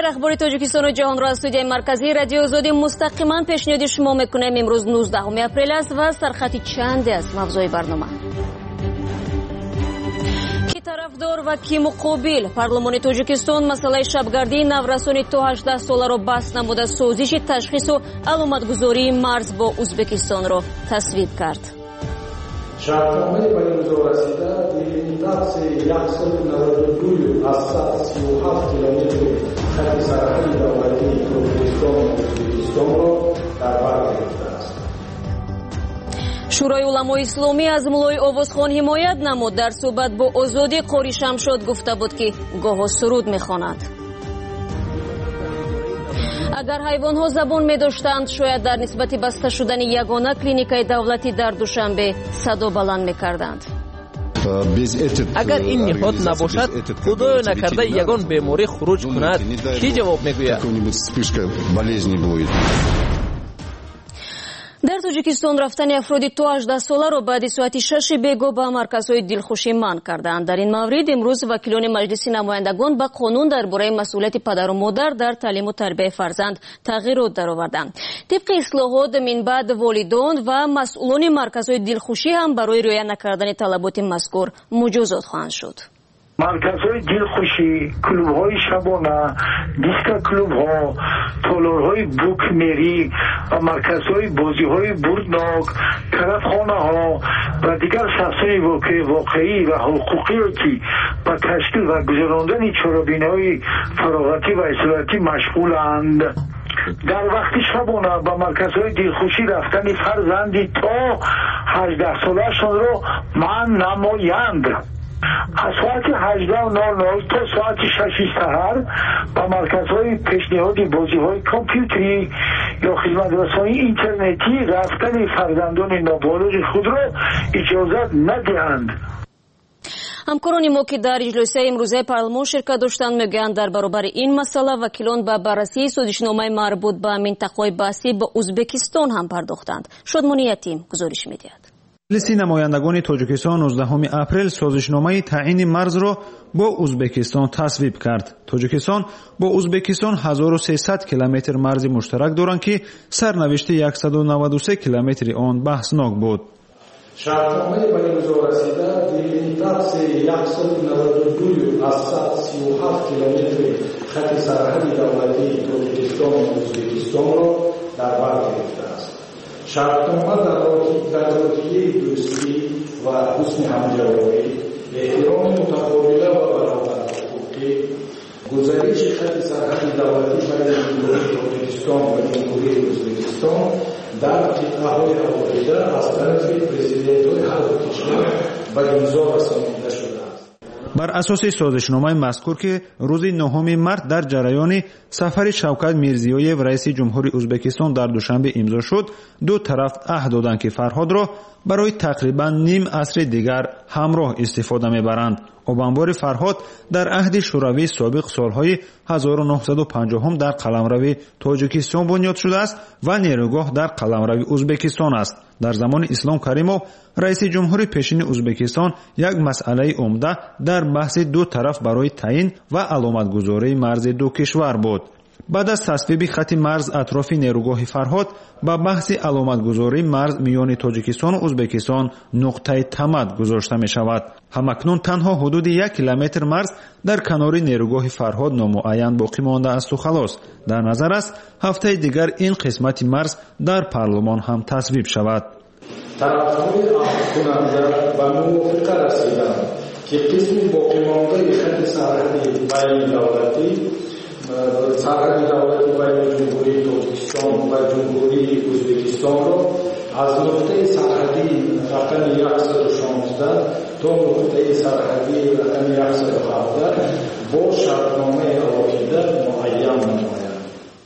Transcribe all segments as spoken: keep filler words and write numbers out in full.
خیر، اخبار تاجیکستان و جهان را از استودیوی مرکزی رادیو آزادی مستقیما پیشنهاد شما میکنیم. امروز نوزدهم اپریل است و سرخط چند است موضوع برنامه. کی طرفدار و کی مقابل؟ پارلمان تاجیکستان مسئله شبگردی نورسانی تا هجده ساله را بحث نموده سازش تشخیص و علامتگذاری مرز با ازبکستان را تصویب کرد. شرطنامه به امضا رسیده دیلیمیتاسیون صد و نود و دو از صد و سی و هفت کیلومتر خط سرحدی دولتی تاجیکستان و ازبکستان را در بر گرفته است. شورای علمای اسلامی از مولای آوازخوان حمایت نمود. در صحبت با آزادی قاری شمشاد گفته بود که گاه سرود میخواند. اگر حیوان‌ها زبان می‌داشتند شاید در نسبت بسته شدن یگانه کلینیکای دولتی در دوشنبه صدا بلند می‌کردند. اگر این نهاد نباشد خدای نکرده یگان بیماری خروج کند کی جواب می‌گوید؟ در تاجیکستان رفتن افرادی تا هجده ساله را بعد ساعت شش بیگاه به مرکزهای دلخوشی منع کردند. در این مورد امروز وکیلان مجلس نمایندگان به قانون درباره مسئولیت پدر و مادر در تعلیم و تربیت فرزند تغییرات درآوردند. طبق اصلاحات من بعد والدان و مسئولان مرکزهای دلخوشی هم برای رعایت نکردن طلبات مذکور مجازات خواهند شد. مرکزهای دلخوشی، کلوب‌های شبانه، دیسک کلوب‌ها، تالارهای بوکمری و مرکزهای بازی‌های بردناک، طرفخانه‌ها و دیگر شخصهای واقعی و حقوقی که با تشکیل و گذراندن چاره‌بینی‌های فراغتی و اصلاحاتی مشغولند. در وقت شبانه با مرکزهای دلخوشی رفتن فرزندی تا هجده ساله‌شان را منع نمایند. از ساعت هجده و نود و نه تا ساعت شش سحر با مرکزهای پیشنهادی بازی‌های کامپیوتری یا خدمت‌رسانی اینترنتی رفتن فرزندان نابالغ خود را اجازه ندهند. همکاران ما که در اجلاس امروزه پارلمان شرکت داشتند میگویند در برابر این مسئله وکیلان به بررسی سازشنامه مربوط به منطقه‌های بحثی با ازبکستان هم پرداختند. شادمانی یتیم گزارش می‌دهد. مجلس نمایندگان تاجیکستان نوزدهم اپریل سازشنامه تعیین مرز را با ازبکستان تصویب کرد. تاجیکستان با ازبکستان هزار و سیصد کیلومتر مرز مشترک دارند که سرنوشت صد و نود و سه کیلومتر آن بحثناک بود. شرطنامه به امضا رسیده دیلیمیتاسیون صد و نود و دو از صد و سی و هفت کیلومتر خط سرحدی دولتی تاجیکستان و ازبکستان را در بر گرفته است. شرطنامه در رابطه دوستی و حسن همجواری، احترام متقابل و برابر حقوقی، گزارش خط سرحدی دولتی بین جمهوری تاجیکستان و جمهوری ازبکستان در قطعه‌های حوالیده از طرف پرزیدنت‌های هر دو کشور به امضا رسانیده شده است. بر اساس سازشنامه مذکور که روز نهم مارس در جریان سفر شوکت میرزیویف رئیس جمهوری ازبکستان در دوشنبه امضا شد، دو طرف عهد دادند که فرهاد را برای تقریبا نیم عصر دیگر همراه استفاده میبرند. آبانبار فرهاد در عهد شوروی سابق سالهای هزار و نهصد و پنجاه در قلمرو تاجیکستان بنیاد شده است و نیروگاه در قلمرو ازبکستان است. در زمان اسلام کریموف رئیس جمهوری پیشین ازبکستان یک مسئله عمده در بحث دو طرف برای تعیین و علامتگذاری مرز دو کشور بود. بعد از تصویب خط مرز اطراف نیروگاه فرهاد با بحث علامتگذاری مرز میان تاجیکستان و ازبکستان نقطه تمد گذاشته می شود. همکنون تنها حدود یک کیلومتر مرز در کنار نیروگاه فرهاد نامعین باقی مانده است و خلاص. در نظر است هفته دیگر این قسمت مرز در پارلمان هم تصویب شود. طرفهای عقدکننده به موافقه رسیدند که قسم باقی مانده خط سرحدی بین دولتی سرحدی دولتی بین جمهوری تاجیکستان و جمهوری ازبکستان را از نقطه سرحدی رقم صد و شانزده تا نقطه سرحدی رقم صد و هفده با شرطنامه عقیده معین نمایند.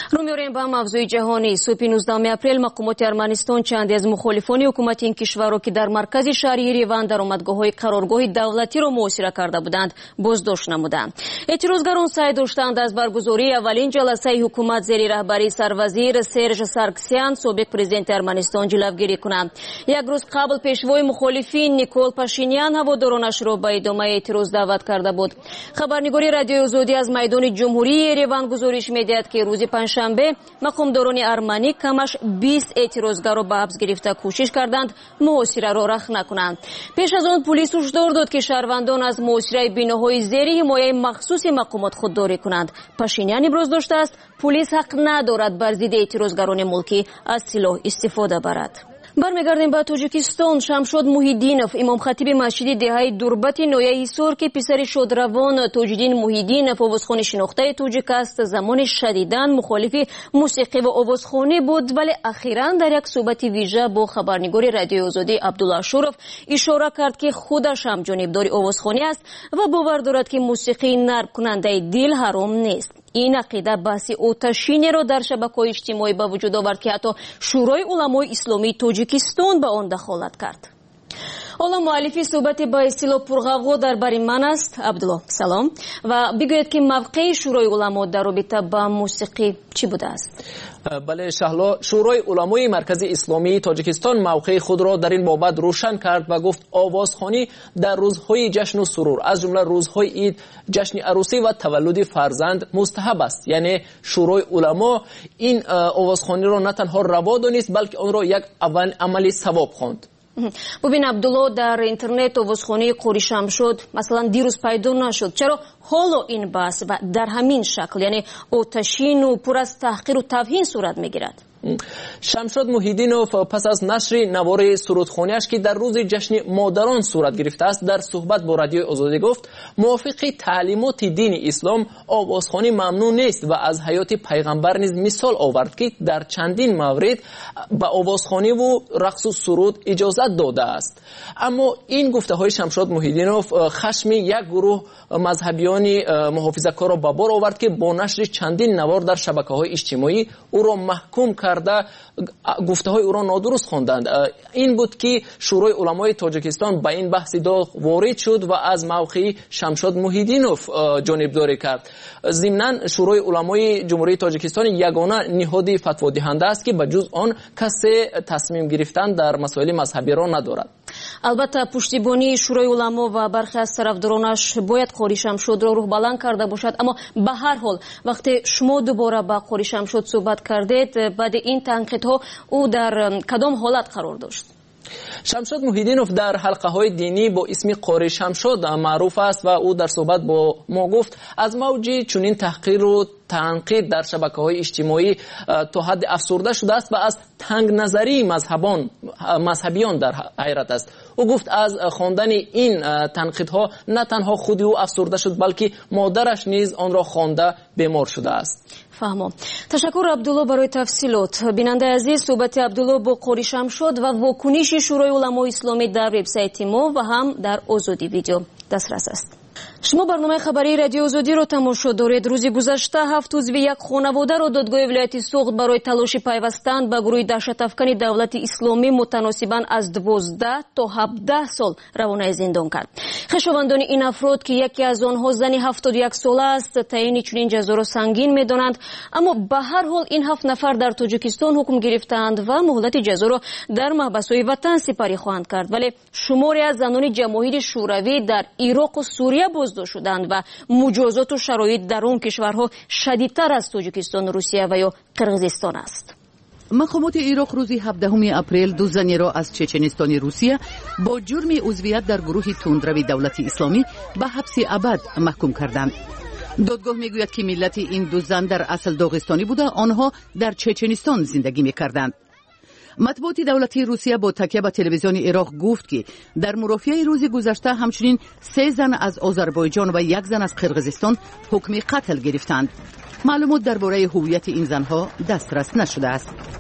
رو می‌آوریم به موضوع جهانی. صبح نوزدهم اپریل مقامات ارمنستان چند از مخالفان حکومت این کشور را که در مرکز شهر یریوان در آمدگاه‌های قرارگاه دولتی را محاصره کرده بودند بازداشت نمودند. اعتراضگران سعی داشتند از برگزاری اولین جلسه حکومت زیر رهبری سروزیر سرژ سارکسیان سابق پرزیدنت ارمنستان جلوگیری کنند. یک روز قبل پیشوای مخالفین نیکول پاشینیان هوادارانش را به ادامه اعتراض دعوت کرده بود. خبرنگاری رادیو آزادی از میدان جمهوری یریوان گزارش می‌دهد که روز پنجشنبه مقامداران ارمنی کمش بیست اعتراضگر را به حبس گرفته کوشش کردند محاصره را رخ نکنند. پیش از آن پلیس هشدار داد که شهروندان از محاصره بناهای زیر حمایه مخصوص مقامات خودداری کنند. پاشینیان ابراز داشته است پلیس حق ندارد بر ضد اعتراضگران ملکی از سلاح استفاده برد. برمیگردیم به تاجیکستان. شمشاد محیدینов امام خطیب مسجد دهه دربت نویه ایسور که پسر شادروان تاجدین محیدینov آوازخوان شناخته تاجیک است زمان شدیداً مخالف موسیقی و آوازخوانی بود، ولی اخیراً در یک صحبت ویژه با خبرنگار رادیو آزادی عبدالله شورف اشاره کرد که خودش هم جانبدار آوازخوانی است و باور دارد که موسیقی نرم کننده دل حرام نیست. این عقیده بحث آتشینی را در شبکه‌های اجتماعی به وجود آورد که حتی شورای علمای اسلامی تاجیکستان به آن دخالت کرد. حالا مؤلفی صحبت با اصطلاح پرغوغا درباره من است. عبدالله سلام و بگوید که موقع شورای علما در رابطه با موسیقی چی بوده است؟ بله شهلا، شورای علمای مرکز اسلامی تاجیکستان موقع خود را در این بابت روشن کرد و گفت آوازخوانی در روزهای جشن و سرور از جمله روزهای عید، جشن عروسی و تولد فرزند مستحب است. یعنی شورای علما این آوازخوانی را نه تنها روا دانست بلکه آن را یک عملی ثواب خواند. ببین عبدالله، در اینترنت آوازخوانی قوری شمشاد مثلا دیروز پیدا نشد. چرا حالا این بحث و در همین شکل یعنی آتشین و پر از تحقیر و توهین صورت میگیرد؟ شمشاد محیدینov پس از نشر نوار سرودخوانیش که در روز جشن مادران صورت گرفته است در صحبت با رادیو آزادی گفت موافق تعلیمات دین اسلام آوازخوانی ممنوع نیست و از حیات پیغمبر نیز مثال آورد که در چندین مورد به آوازخوانی و رقص و سرود اجازت داده است. اما این گفته های شمشاد محیدینov خشم یک گروه مذهبیان محافظه‌کار را به بار آورد که با نشر چندین نوار در شبکه‌های اجتماعی او را محکوم کرده گفته های او را نادرست خواندند. این بود که شورای علمای تاجیکستان به این بحث داغ وارد شد و از موقع شمشاد محیدینov جانبداری کرد. ضمناً شورای علمای جمهوری تاجیکستان یگانه نهاد فتوا دهنده است که بجز آن کسی تصمیم گرفتن در مسائل مذهبی را ندارد. البته پشتیبانی شورای علما و برخی از طرفدارانش باید قاری شمشاد را روح بلند کرده باشد، اما به هر حال وقتی شما دوباره با قاری شمشاد صحبت کردید بعد این تنقیدها او در کدام حالت قرار داشت؟ شمشاد محیدینov در حلقه های دینی با اسم قاری شمشاد معروف است و او در صحبت با ما گفت از موج چنین تحقیر و تنقید در شبکه‌های اجتماعی تا حد افسرده شده است و از تنگ نظری مذهبان مذهبیان در حیرت است. او گفت از خواندن این تنقیدها نه تنها خود او افسرده شد بلکه مادرش نیز آن را خوانده بیمار شده است. فهمم. تشکر عبدالله برای تفصیلات. بیننده عزیز، صحبت عبدالله با قاری شمشاد و واکنش شورای علمای اسلامی در وبسایت ما و هم در آزادی ویدیو دسترس است. شما برنامه خبری رادیو آزادی رو تماشا دارید. روز گذشته هفت عضو یک خانواده را دادگاه ولایت سوخت برای تلاش پیوستن به گروه دهشت‌افکن دولت اسلامی متناسباً از دوازده تا هفده سال روانه زندان کرد. خویشاوندان این افراد که یکی از آنها زن هفتاد و یک ساله است تعیین چنین جزا را سنگین می‌دانند، اما به هر حال این هفت نفر در تاجیکستان حکم گرفتند و مهلت جزا را در محبس‌های وطن سپری خواهند کرد. ولی شماری از زنان جماهیر شوروی در عراق و سوریه بازداشت شدند و مجازات و شرایط در اون کشورها شدیدتر از تاجیکستان، روسیه و یا قرقیزستان است. مقامات عراق روز هفدهم اپریل دو زن را از چچنستان روسیه با جرم عضویت در گروه تندروی دولت اسلامی به حبس ابد محکوم کردند. دادگاه میگوید که ملت این دو زن در اصل داغستانی بوده، آنها در چچنستان زندگی میکردند. مطبوعات دولتی روسیه با تکیه به تلویزیون عراق گفت که در مرافعه روز گذشته همچنین سه زن از آذربایجان و یک زن از قرقیزستان حکم قتل گرفتند. معلومات درباره هویت این زنها دسترس نشده است.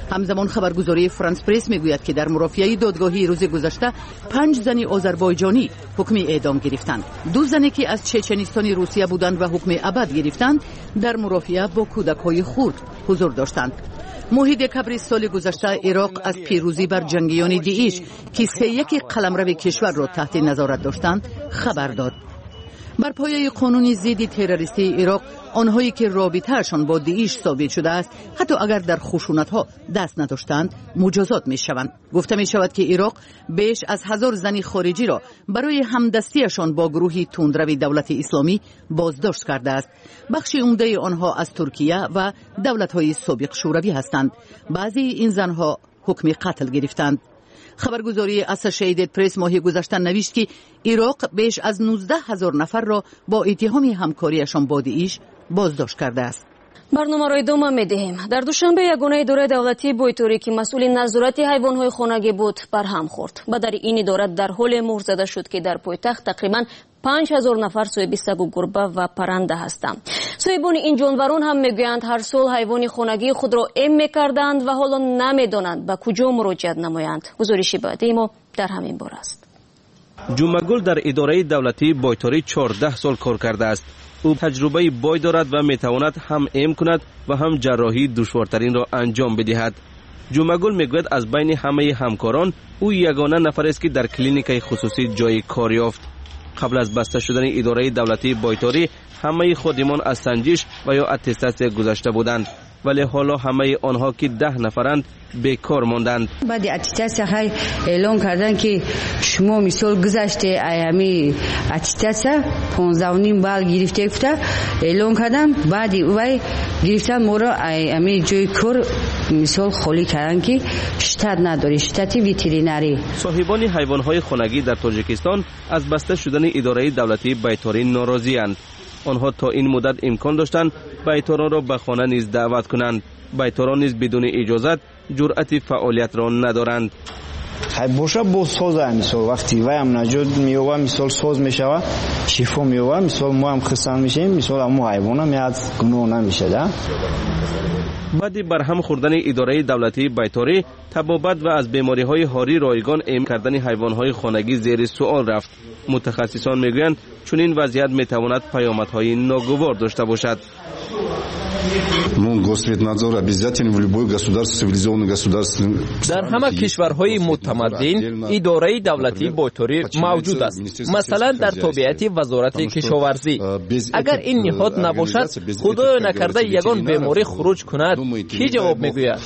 همزمان خبرگزاری فرانس پرس میگوید که در مرافعه دادگاهی روز گذشته پنج زن آذربایجانی حکم اعدام گرفتند. دو زنی که از چچنستان روسیه بودند و حکم ابد گرفتند در مرافعه با کودک‌های خرد حضور داشتند. موحد کبری سال گذشته عراق از پیروزی بر جنگیان داعش که سه یک قلمرو کشور را تحت نظارت داشتند خبر داد. بر پایه قانون ضد تروریستی عراق آنهایی که رابطه‌شان با داعش ثابت شده است حتی اگر در خشونت‌ها دست نداشتند مجازات می‌شوند. گفته می‌شود که عراق بیش از هزار زن خارجی را برای همدستیشان با گروه تندرو دولت اسلامی بازداشت کرده است. بخش عمده آنها از ترکیه و دولت‌های سابق شوروی هستند. بعضی این زنها حکم قتل گرفتند. خبرگزاری اسوسییتد پرس ماه گذشته نوشت که عراق بیش از نوزده هزار نفر را با اتهام همکاریشان با داعش بازداشت کرده است. برنامه را ادامه می‌دهیم. در دوشنبه یگانه اداره دولتی بویتوری که مسئول نظارت حیوانات خانگی بود برهم خورد. بدر این اداره در حال مهر زده شد که در پایتخت تقریباً پنج هزار نفر صاحب سگ و گربه و پرنده هستند. صاحبان این جانوران هم میگویند هر سال حیوان خانگی خود را ام میکردند و حالا نمیدانند به کجا مراجعت نمایند. گزارش بعدی ما در همین باره است. جمعگل در اداره دولتی بویتوری چهارده سال کار کرده است. او تجربه بای دارد و میتواند هم ام کند و هم جراحی دشوارترین را انجام بدهد. جمعگل میگوید از بین همه همکاران او یگانه نفر است که در کلینیک خصوصی جای کار یافت. قبل از بسته شدن اداره دولتی بویتوری همه خادمان از سنجش و یا اتستاسیون گذشته بودند، ولی حالا همه آنها که ده نفرند بیکار ماندند. بعد اتستاسیون های اعلام کردن که شما مثال گذشته ایامی اتستاسیون پانزده و نیم بال گرفته گفته اعلام کردن، بعد وای گرفتن ما را ایامی جای کار مثال خالی کردن که شتات نداری، شتاتی وترینری. صاحبان حیوانات خانگی در تاجیکستان از بسته شدن اداره دولتی بویتوری ناراضی اند. آنها تا این مدت امکان داشتند بیتوران را به خانه نیز دعوت کنند. بیتوران نیز بدون اجازت جرأت فعالیت را ندارند. باشه با ساز مثال وقتی وایم نجات میوه مثال ساز میشوه شفا میوه مثال ما هم خستان میشیم مثال اما حیوان میاد گناه نمیشه. ده بعد برهم خوردن اداره دولتی بیتوری تبابت و از بیماری های هاری رایگان ام کردن حیوان های خانگی زیر سوال رفت. متخصصان میگویند چون این وضعیت میتواند پیامدهای ناگوار داشته باشد. در همه کشورهای متمدن اداره دولتی بیتوری موجود است. مثلا در تابعیت وزارت کشاورزی. اگر این نهاد نباشد خدای نکرده یگان بیماری خروج کند کی جواب میگوید؟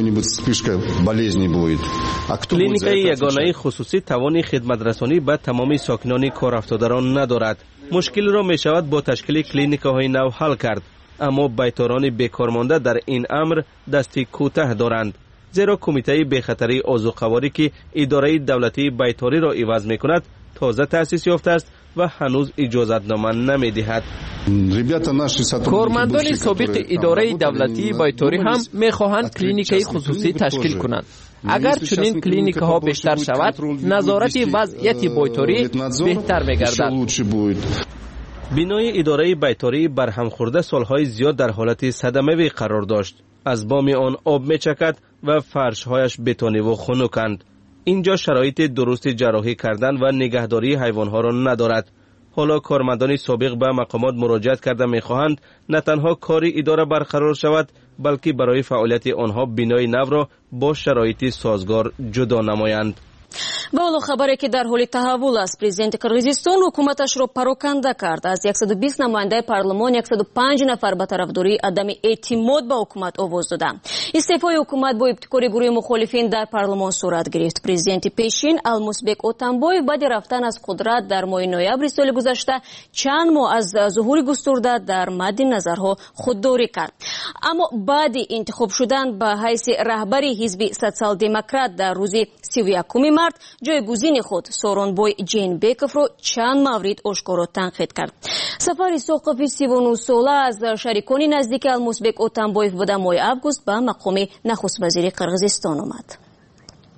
کلینیک یگانه خصوصی توان خدمت رسانی به تمام ساکنان کارافتادران ندارد. مشکل را می شود با تشکیل کلینیک های نو حل کرد، اما بیتوران بیکار مانده در این امر دستی کوتاه دارند، زیرا کمیته بخطری آذوقواری که اداره دولتی بیتوری را عوض می کند تازه تأسیس یافته است و هنوز اجازت نامه نمی دهد. کارمندان سابق اداره دولتی بیتوری هم می خواهند کلینیک خصوصی تشکیل کنند. اگر چنین کلینیک ها بیشتر شود نظارت وضعیت بیتوری بهتر می گردد. بینای اداره بیتوری برهم خورده سالهای زیاد در حالت صدمه‌ای قرار داشت. از بام آن آب می چکد و فرشهایش بتونی و خنکند. اینجا شرایط درست جراحی کردن و نگهداری حیوانها را ندارد. حالا کارمندان سابق به مقامات مراجعت کرده می خواهند نه تنها کاری اداره برقرار شود بلکه برای فعالیت آنها بینای نو را با شرایط سازگار جدا نمایند. و حالا خبری که در حال تحول است. پرزیدنت قرغیزستان حکومتش را پراکنده کرد. از صد و بیست نماینده پارلمان صد و پنج نفر به طرفداری عدم اعتماد به حکومت آواز دادند. استعفای حکومت با ابتکار گروه مخالفین در پارلمان صورت گرفت. پرزیدنت پیشین المسبک اتنبایو بعد رفتن از قدرت در ماه نوامبر سال گذشته چند ماه از ظهور گسترده در مد نظرها خودداری کرد. اما بعد انتخاب شدن به حیث رهبری حزب سوسیال دموکرات در روز سی و یکم مارس جایگزین خود سورونبای جینبکوف را چند مورد آشکارا تنقید کرد. سفر ساقف سی و نه ساله از شریکان نزدیک المسبک اتنبایو به ماه آگوست به مقام نخست وزیر قرغیزستان آمد.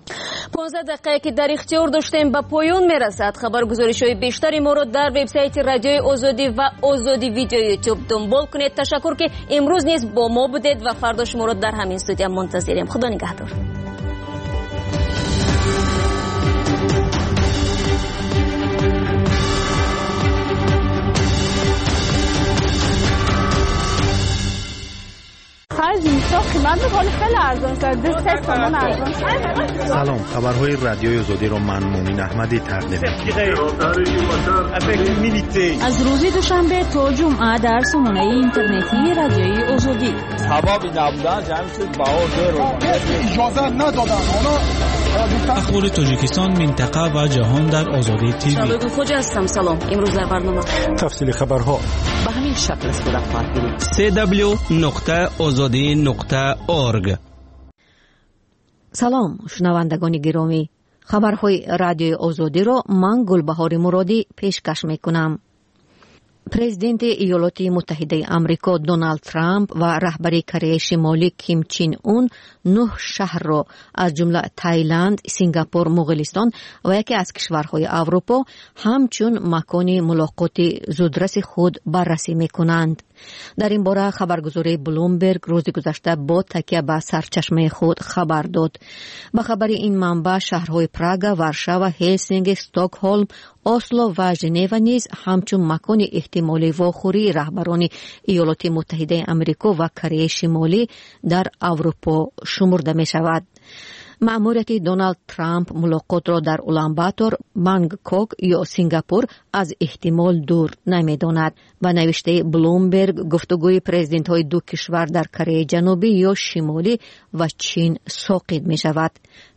پانزده دقیقه که در اختیار داشتیم به پایان میرسد. خبرگزاری‌های بیشتری ما را در وبسایت رادیوی آزادی و آزادی ویدیو یوتیوب دنبال کنید. تشکر که امروز نیز با ما بودید و فردا شما را در همین استودیو منتظریم. خدا نگهدار. سلام، خبرهای رادیوی آزادی را من مومن احمدی تقدیم از روز دوشنبه تا جمعه در سامانه اینترنتی رادیوی آزادی. سبب نبودن جمع شد بهار اجازه ندادن. اخبار تاجیکستان، منطقه و جهان در آزادی تیوی. شباب خوش هستم. سلام. امروز در برنامه تفصیل خبرها به همین شکل صورت خواهد گرفت. سی دبلیو نقطه آزادی نقطه اورگ. سلام شنوندگان گرامی، خبرهای رادیوی آزادی را من گلبهار مرادی پیشکش میکنم. پرزیدنت ایالات متحده آمریکا دونالد ترامپ و رهبر کره شمالی کیم چین اون نه شهر را از جمله تایلند، سنگاپور، مغولستان و یکی از کشورهای اروپا همچون مکان ملاقات زودرس خود بررسی میکنند. در این باره خبرگزاری بلومبرگ روز گذشته با تکیه به سرچشمه خود خبر داد. به خبر این منبع شهرهای پراگ، ورشاوا، هلسینکی، استکهلم، اسلو و ژنو نیز همچون مکان احتمالی واخوری رهبران ایالات متحده آمریکا و کره شمالی در اروپا شمرده می شود. مأموریت دونالد ترامپ ملاقات را در اولانباتور، بانکوک یا سنگاپور از احتمال دور نمی‌داند. با نوشته بلومبرگ گفتگوی پرزیدنت های دو کشور در کره جنوبی یا شمالی و چین ساقط می شود.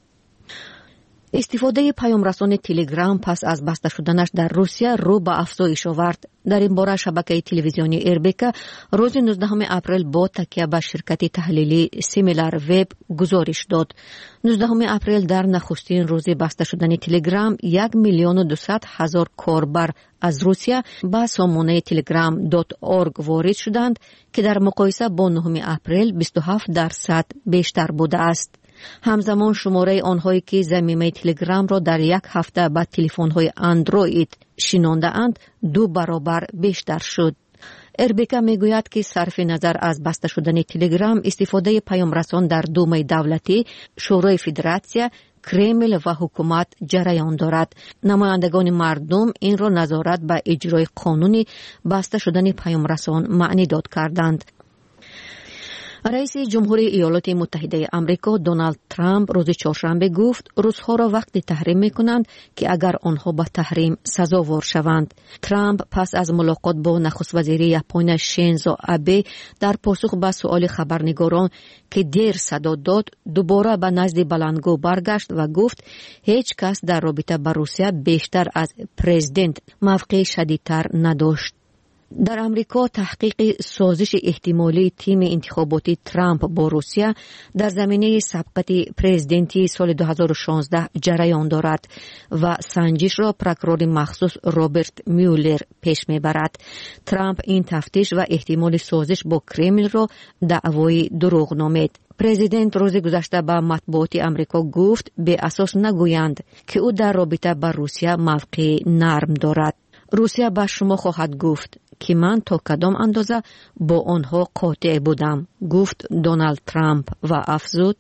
استفاده پیامرسان تلگرام پس از بسته شدنش در روسیه رو به افزایش آورد. در این باره شبکه تلویزیونی اربکا روز نوزدهم اپریل با تکیه به شرکت تحلیلی سیمیلار وب گزارش داد. نوزدهم اپریل در نخستین روز بسته شدن تلگرام یک میلیون و دویست هزار کاربر از روسیه به سامانه تلگرام دات اورگ وارد شدند که در مقایسه با نهم اپریل بیست و هفت درصد بیشتر بوده است. همزمان شماره آنهایی که ضمیمه تلگرام را در یک هفته به تلفن‌های اندروید شنانده اند دو برابر بیشتر شد. اربکا میگوید که صرف نظر از بسته شدن تلگرام استفاده پیامرسان در دومه دولتی، شورای فدراسیون، کرمل و حکومت جریان دارد. نمایندگان مردم این را نظارت به اجرای قانونی بسته شدن پیامرسان معنی داد کردند. رئیس جمهوری ایالات متحده آمریکا دونالد ترامپ روز چهارشنبه گفت روس‌ها را وقتی تحریم می‌کنند که اگر آنها به تحریم سزاوار شوند. ترامپ پس از ملاقات با نخست وزیر ژاپن شینزو آبه در پاسخ به سؤال خبرنگاران که دیر صدا داد دوباره به نزد بلندگو برگشت و گفت هیچ کس در رابطه با روسیه بیشتر از پرزیدنت موقع شدیدتر نداشت. در امریکا تحقیق سازش احتمالی تیم انتخاباتی ترامپ با روسیه در زمینه سبقت پرزیدنتی سال دو هزار و شانزده جریان دارد و سنجش را پروکورور مخصوص رابرت میولر پیش میبرد. ترامپ این تفتیش و احتمال سازش با کرمل را دعوای دروغ نامید. پرزیدنت روز گذشته به مطبوعات امریکا گفت به اساس نگویند که او در رابطه با روسیه موقع نرم دارد. روسیه به شما خواهد گفت که من تا کدام اندازه با آنها قاطع بودم، گفت دونالد ترامپ و افزود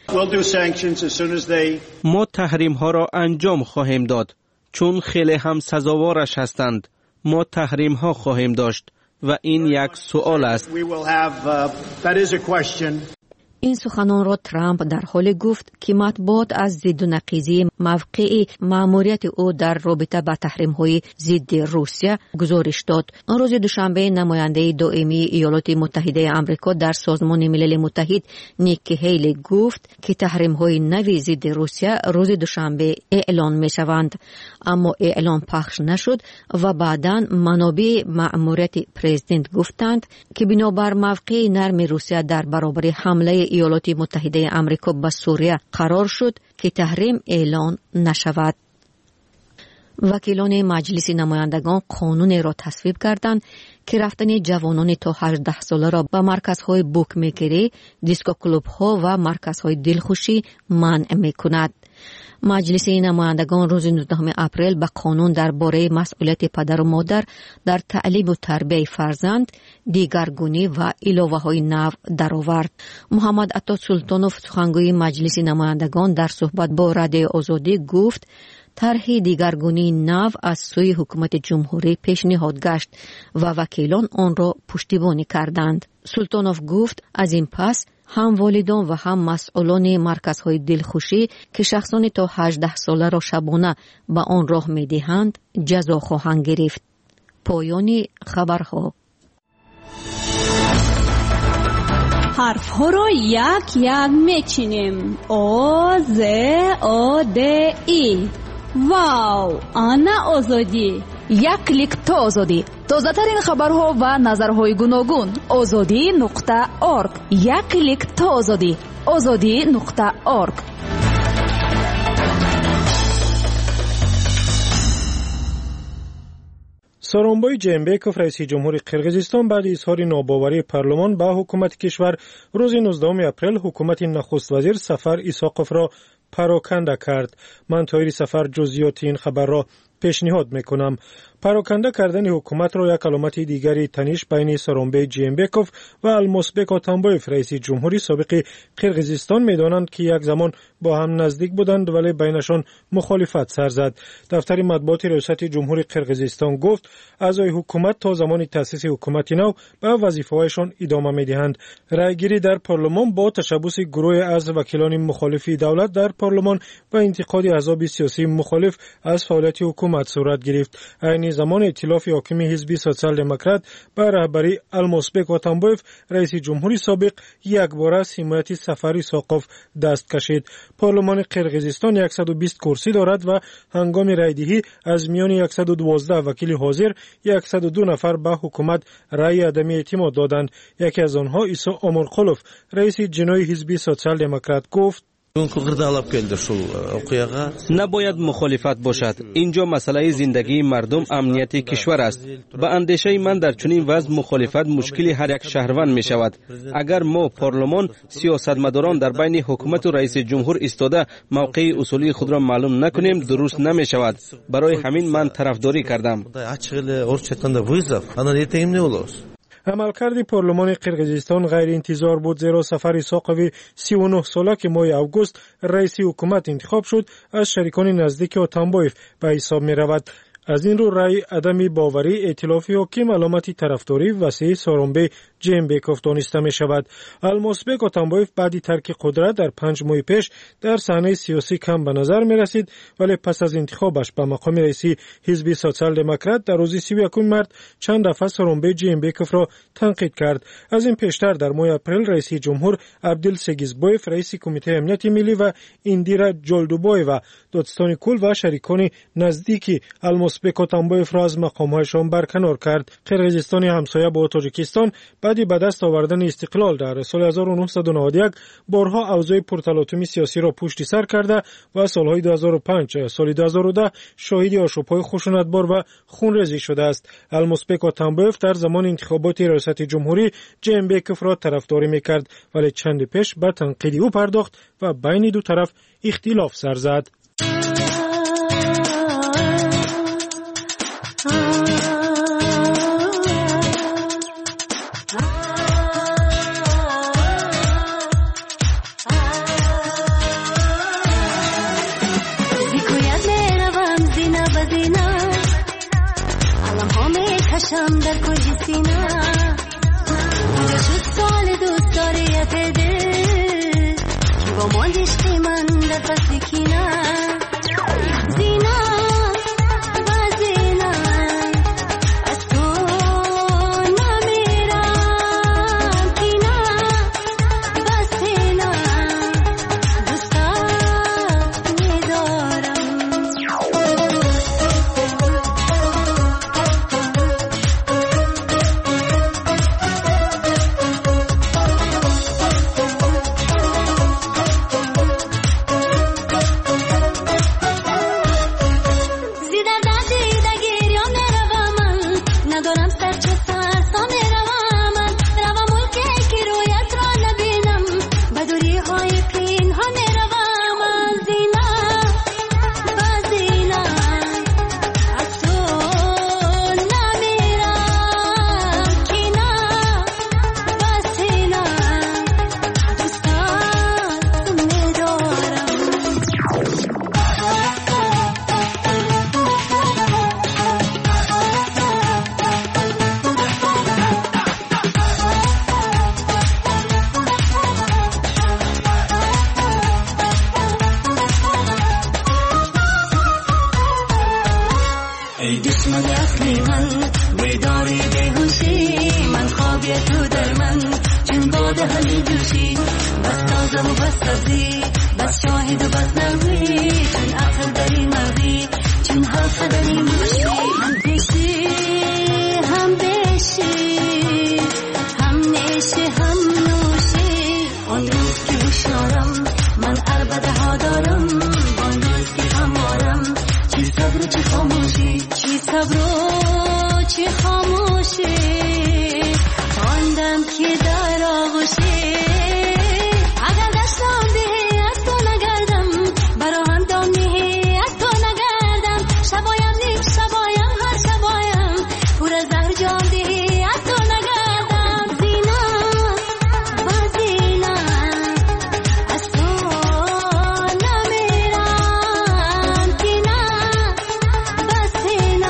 ما تحریم ها را انجام خواهیم داد چون خیلی هم سزاوارش هستند. ما تحریم ها خواهیم داشت و این یک سوال است. این سخنان را ترامپ در حال گفت که مطبوعات از ضد و نقیضی موقع مأموریت او در رابطه با تحریم‌های ضد روسیه گزارش داد. آن روز دوشنبه نماینده دائمی ایالات متحده آمریکا در سازمان ملل متحد نیکی هیلی گفت که تحریم‌های نوی ضد روسیه روز دوشنبه اعلان می‌شوند، اما اعلان پخش نشد و بعداً منابع مأموریت پرزیدنت گفتند که بنابر موقع نرم روسیه در برابر حمله ایالات متحده آمریکا به سوریه قرار شد که تحریم اعلان نشود. وکیلان مجلس نمایندگان قانون را تصویب کردند که رفتن جوانان تا هجده ساله را به مرکزهای بوکمیکری، دیسکو کلوب‌ها و مرکزهای دلخوشی منع می‌کند. مجلس نمایندگان روز نوزدهم اپریل به قانون درباره مسئولیت پدر و مادر در تعلیم و تربیت فرزند دیگرگونی و علاوه‌های نو درآورد. محمد عطا سلطانوف سخنگوی مجلس نمایندگان در صحبت با رادیو آزادی گفت طرح دیگرگونی نو از سوی حکومت جمهوری پیشنهاد گشت و وکیلان آن را پشتیبانی کردند. سلطانوف گفت از این پس هم والدان و هم مسئولان مرکزهای دلخوشی که شخصان تا هجده ساله را شبانه به آن راه می‌دهند جزا خواهند گرفت. پایان خبرها. حرف ها را یک یک میچینیم. او ز او د ای. واو، آنا آزادی. یک کلیک تا آزادی. تازه ترین خبرها و نظرهای گوناگون. آزادی نقطه ارگ. یک کلیک تا آزادی. آزادی نقطه ارگ. سورونبای جیمبکوف رئیس جمهور قرقیزستان بعد اظهار ناباوری پارلمان به حکومت کشور روز نوزدهم اپریل حکومت نخست وزیر سفر ایساقوف را پراکنده کرد. من تایید سفر جزئیات این خبر را پیشنهاد میکنم. پراکنده کردن حکومت را یک علامت دیگری تنش بین سورونبای جیمبکوف و المسبک آتامبایف رئیس جمهوری سابق قرقیزستان میدانند که یک زمان با هم نزدیک بودند ولی بینشان مخالفت سر زد. دفتر مطبوعات ریاست جمهوری قرقیزستان گفت اعضای حکومت تا زمان تأسیس حکومت نو به وظیفه‌هایشان ادامه میدهند. رأیگیری در پارلمان با تشبث گروه از وکیلان مخالف دولت در پارلمان و انتقاد احزاب سیاسی مخالف از فعالیت حکومت صورت گرفت. این زمان ائتلاف حاکم حزب سوسیال دموکرات با رهبری المسبک آتامبایف رئیس جمهوری سابق یک بار از حمایت سفر ایساقوف دست کشید. پارلمان قرقیزستان صد و بیست کرسی دارد و هنگام رأیدهی از میان صد و دوازده وکیل حاضر صد و دو نفر به حکومت رأی عدم اعتماد دادند. یکی از آنها عیسی امرقلوف رئیس جنای حزب سوسیال دموکرات گفت نباید مخالفت باشد. اینجا مسئله زندگی مردم امنیت کشور است. به اندیشه من در چنین وضع مخالفت مشکلی هر یک شهروند می شود. اگر ما پارلمان سیاستمداران در بین حکومت و رئیس جمهور ایستاده موقع اصولی خود را معلوم نکنیم درست نمی شود. برای همین من طرفداری کردم. عملکرد پارلمان قرقیزستان غیر انتظار بود زیرا سفر ایساقوف سی و نه ساله که ماه اوگوست رئیس حکومت انتخاب شد از شریکان نزدیک آتامبایف به حساب می رود. از این رو رأی عدم باوری ائتلاف حاکم علامتی طرفداری وسیع سورونبای جیمبکوف دانسته می شود. المسبک آتامبایف بعد ترک قدرت در پنج ماه پیش در صحنه سیاسی کم به نظر می رسید ولی پس از انتخابش به مقام رئیسی حزب سوسیال دموکرات در روز سی و یکم مارس چند دفعه سورونبای جیمبکوف را تنقید کرد. از این پیشتر در ماه اپریل رئیس جمهور عبدالسگیزبایف رئیس کمیته امنیت ملی و ایندیرا جولدوبایوا دادستان کل و شریکان نزدیکی المسبک آتامبایف را از مقام‌هایشان برکنار کرد. قرقیزستان همسایه با تاجیکستان بعد به دست آوردن استقلال در سال هزار و نهصد و نود و یک بارها اوضاع پرتلاطم سیاسی را پشت سر کرده و سالهای دو هزار و پنج سال دو هزار و ده شاهد آشوب‌های خشونتبار و خونریزی شده است. المسبک آتامبایف در زمان انتخابات ریاست جمهوری جیمبکوف را طرفداری می‌کرد ولی چند پیش به تنقید او پرداخت و بین دو طرف اختلاف سر زد. شم در کجی سینا اونجا شد سال دوست داریت دل که با ما دشتی من در فصل کینا زینا و زینا از تو نمیرم کینا و سینا دوستا میدارم میجوشی بس تازه و بس سبزی بس شاهد و بس نوی چون عقل داری مغزی چون حرف داری موشی هم بشی هم بشی هم نشی هم نوشی آن روز که هوشیارم من عربده ها دارم آن روز که همارم چی صبر و چی خاموشی چی صبر و چی خاموشی آندم که در آغوشی اگر دستم دیه از تو نگردم براهن دامیه از تو نگردم شبایم نیم شبایم هر شبایم پر از زهر جان دیه از تو نگردم زینا با زینا از تو نمیرم کینا بس سینا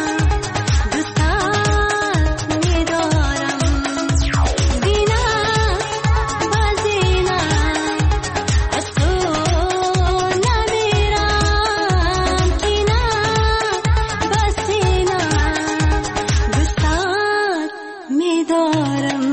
دوستان میدارم زینا با زینا از تو نمیرم کینا بس سینا دوستان میدارم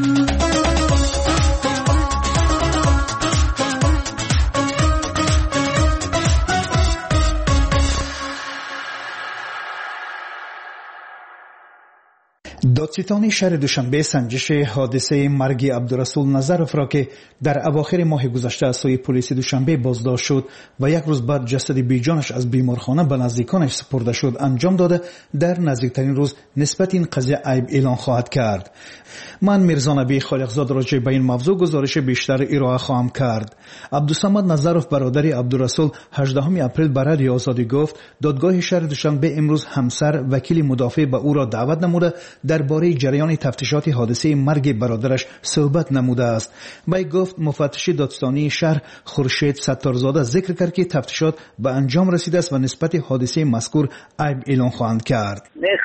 دادستان شهر دوشنبه سنجش حادثه مرگ عبدالرسول نظرف را که در اواخر ماه گذشته از سوی پلیس دوشنبه بازداشت شد و یک روز بعد جسد بیجانش از بیمارخانه به نزدیکانش سپرده شد انجام داده، در نزدیکترین روز نسبت این قضیه عیب اعلان خواهد کرد. من میرزا نبی خالقزاد راجع به این موضوع گزارش بیشتر ارائه خواهم کرد. عبدالصمد نظرف برادر عبدالرسول هجدهم اپریل به رادیو آزادی گفت دادگاه شهر دوشنبه امروز همسر وکیل مدافع به او را دعوت نموده درباره جریان تفتیشات حادثه مرگ برادرش صحبت نموده است. وی گفت مفتش دادستانی شهر خورشید ستارزاده ذکر کرد که تفتیشات به انجام رسیده است و نسبت حادثه مذکور عیب اعلان خواهند کرد.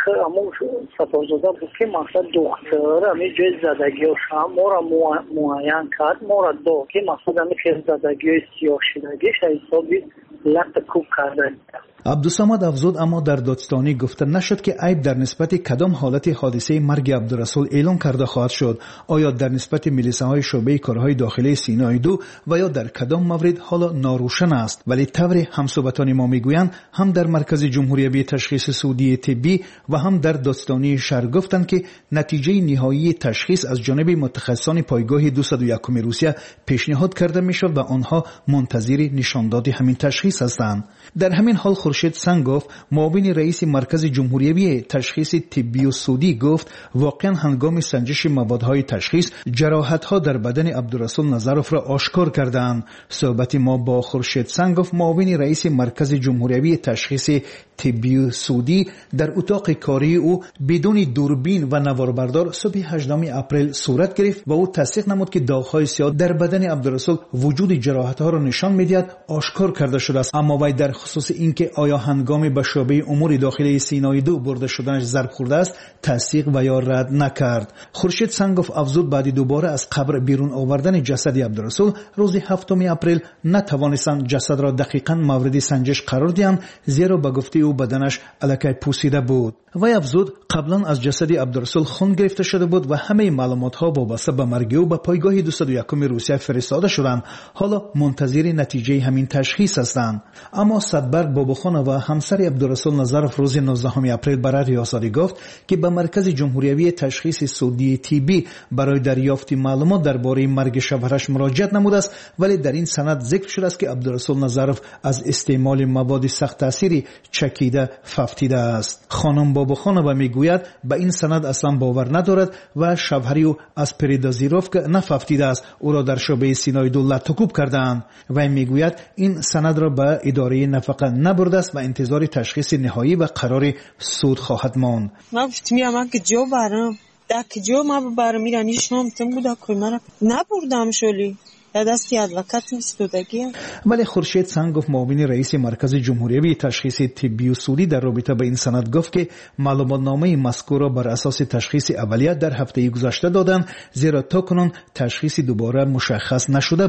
ستارزاده بود که مقصد دختر همی جای زدگی و شم ما را معین کرد ما را دو که مقصد همی که زدگی و سیاه شدگیش حسابی لط کوب کرده. عبدالصمد افزود اما در دادستانی گفته نشد که عیب در نسبت کدام حالت حادثه مرگ عبدالرسول اعلان کرده خواهد شد، آیا در نسبت ملیسه های شعبه کارهای داخلی سینای دو و یا در کدام مورد حالا ناروشن است. ولی طور همصحبتان ما میگویند هم در مرکز جمهوری تشخیص سعودی طبی و هم در دادستانی شهر گفتند که نتیجه نهایی تشخیص از جانب متخصصان پایگاه دویست و یک روسیه پیشنهاد کرده میشد و آنها منتظر نشانداد همین تشخیص هستند. در همین حال خورشید سنگوف معاون رئیس مرکز جمهوری تشخیص طبی و سعودی گفت واقعا هنگام سنجش موادهای تشخیص جراحت‌ها در بدن عبدالرسول نظرف را آشکار کردند. صحبت ما با خورشید سنگوف معاون رئیس مرکز جمهوری تشخیص طبی و سعودی در اتاق کاری او بدون دوربین و نواربردار صبح هجدهم اپریل صورت گرفت و او تصدیق نمود که داغ‌های سیاه در بدن عبدالرسول وجود جراحت‌ها را نشان می‌دهد آشکار کرده شده است. اما وی در خصوص اینکه آیا هنگام به شعبه امور داخلی سینای دو برده شدنش ضرب خورده است تصدیق و یا رد نکرد. خورشید سنگوف افزود بعد دوباره از قبر بیرون آوردن جسد عبدالرسول روز هفتم اپریل نتوانستند جسد را دقیقاً مورد سنجش قرار دهند زیرا به گفته او بدنش الکی پوسیده بود. وی افزود قبلا از جسد عبدالرسول خون گرفته شده بود و همه معلومات ها وابسته به مرگ او به پایگاه دویست و یک روسیه فرستاده شدند. حالا منتظر نتیجه همین تشخیص هستند. اما صدبرگ باباخان و همسر عبدالرسول نظرف روز نوزدهم اپریل برای ریاضی گفت که به مرکز جمهوری تشخیص سعودی طبی برای دریافت معلومات درباره مرگ شوهرش مراجعت نموده است، ولی در این سند ذکر شده است که عبدالرسول نظرف از استعمال مواد سخت تاثیری چکیده ففتیده است. خانم باباخانова میگوید به این سند اصلا باور ندارد و شوهری او از پریدازیروف نففتیده است، او را در شعبه سینای دو لطکوب کردند. و میگوید این سند را به اداره نفقه نبرده است و انتظار تشخیص نهایی و قرار سود خواهد ماند. ما میام که جو برام دک جو ما برام میرانی شام تم بودا که مرا نبردم شولی دستی ادوکات میستودگی. ولی خورشید سنگوف معاون رئیس مرکز جمهوری تشخیص طبی و سعودی در رابطه با این سند گفت که معلومات نامه مذکور را بر اساس تشخیص اولیه در هفته گذشته دادند زیرا تا کنون تشخیص دوباره مشخص نشده بود.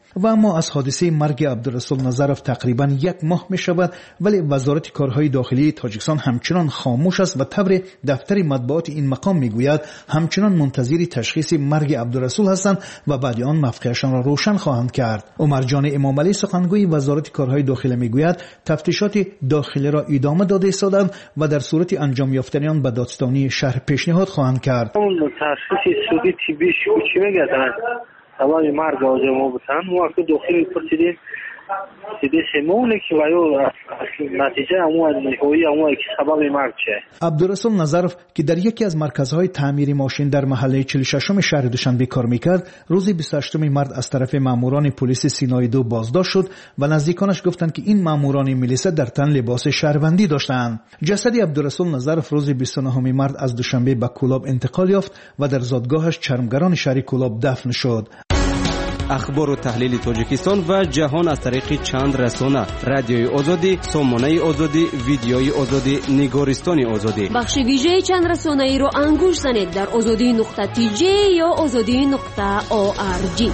و اما از حادثه مرگ عبدالرسول نظرف تقریبا یک ماه می شود، ولی وزارت کارهای داخلی تاجیکستان همچنان خاموش است و طبر دفتر مطبوعات این مقام می گوید همچنان منتظر تشخیص مرگ عبدالرسول هستند و بعد آن مفقهشان را روشن خواهند کرد. عمر جان امام علی سخنگوی وزارت کارهای داخلی می گوید تفتیشات داخلی را ادامه داده ایستادند و در صورت انجام یافتن آن به دادستانی شهر پیشنهاد خواهند کرد. اون تشخیص سودی طبی چی میگه؟ سبب مرگ آزما بودن و وقت داخل پرسیدیم سیده سمونه که وایو نتیجه امو نهایی امو که سبب مرگ چه. عبدالرسول نظرف که در یکی از مرکزهای تعمیر ماشین در محله چهل و ششم شهر دوشنبه کار میکرد، روز بیست و هشتم مارس از طرف ماموران پلیس سینای دو بازداشت شد و نزدیکانش گفتند که این ماموران میلیسا در تن لباس شهروندی داشتند. جسد عبدالرسول نظرف روز بیست و نهم مارس از دوشنبه به کولاب انتقال یافت و در زادگاهش چرمگران شهر کولاب دفن شد. اخبار و تحلیل تاجیکستان و جهان از طریق چند رسانه: رادیوی آزادی، سامانه آزادی، ویدیوی آزادی، نگارستان آزادی. بخش ویژه چند رسانه ای رو انگوش زنید در آزادی نقطه تی جی یا آزادی نقطه او آر جی.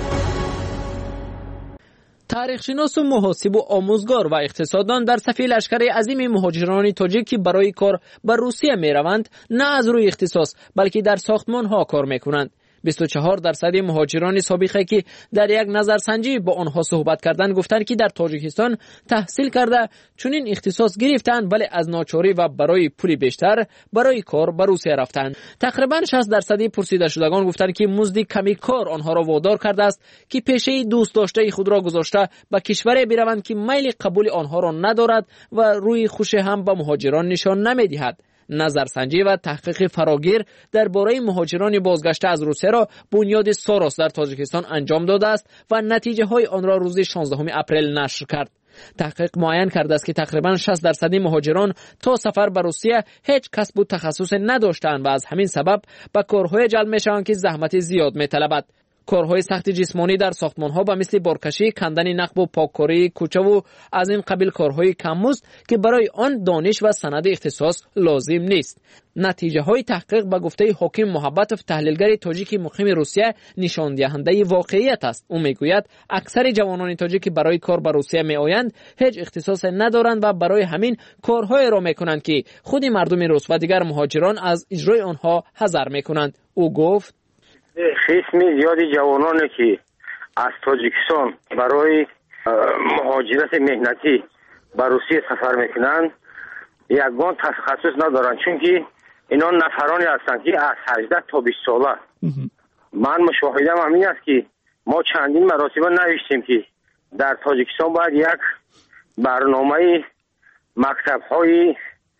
تاریخشناس و محاسب و آموزگار و اقتصاددان در صف لشکر عظیم مهاجران تاجیک برای کار به روسیه می روند، نه از روی اختصاص بلکه در ساختمان ها کار می کنند. بیست و چهار درصد مهاجران سابقه که در یک نظرسنجی با آنها صحبت کردند گفتند که در تاجیکستان تحصیل کرده چنین اختصاص گرفتند، ولی از ناچاری و برای پول بیشتر برای کار به روسیه رفتند. تقریبا شصت درصد پرسیده شدگان گفتند که مزد کمی کار آنها را وادار کرده است که پیشه دوست داشته خود را گذاشته به کشوری بروند که میل قبول آنها را ندارد و روی خوش هم به مهاجران نشان نمیدهد. نظرسنجی و تحقیق فراگیر درباره مهاجران بازگشته از روسیه را بنیاد ساروس در تاجیکستان انجام داده است و نتیجه های آن را روز شانزدهم اپریل نشر کرد. تحقیق معین کرده است که تقریبا شصت درصد مهاجران تا سفر به روسیه هیچ کسب و تخصص نداشتند و از همین سبب به کارهای جلب میشوند که زحمت زیاد میطلبد. کارهای سخت جسمانی در ساختمان‌ها به مثل بارکشی، کندن نقب و پاککاری کوچه و از این قبیل کارهای کم‌مزد که برای آن دانش و سند اختصاص لازم نیست. نتیجه های تحقیق به گفته حاکم محبتوف، تحلیلگر تاجیک مقیم روسیه، نشان دهنده واقعیت است. او میگوید اکثر جوانان تاجیک برای کار به روسیه میآیند هیچ اختصاص ندارند و برای همین کارهای را میکنند که خود مردم روس و دیگر مهاجران از اجرای آنها حذر میکنند. او گفت قسم زیادی جوانانی که از تاجیکستان برای مهاجرت مهنتی به روسیه سفر میکنند یگان تخصص ندارند، چون که اینا نفرانی هستند که از هجده تا بیست ساله. من مشاهدم همین است که ما چندین مراسم نوشتیم که در تاجیکستان باید یک برنامه مکتب های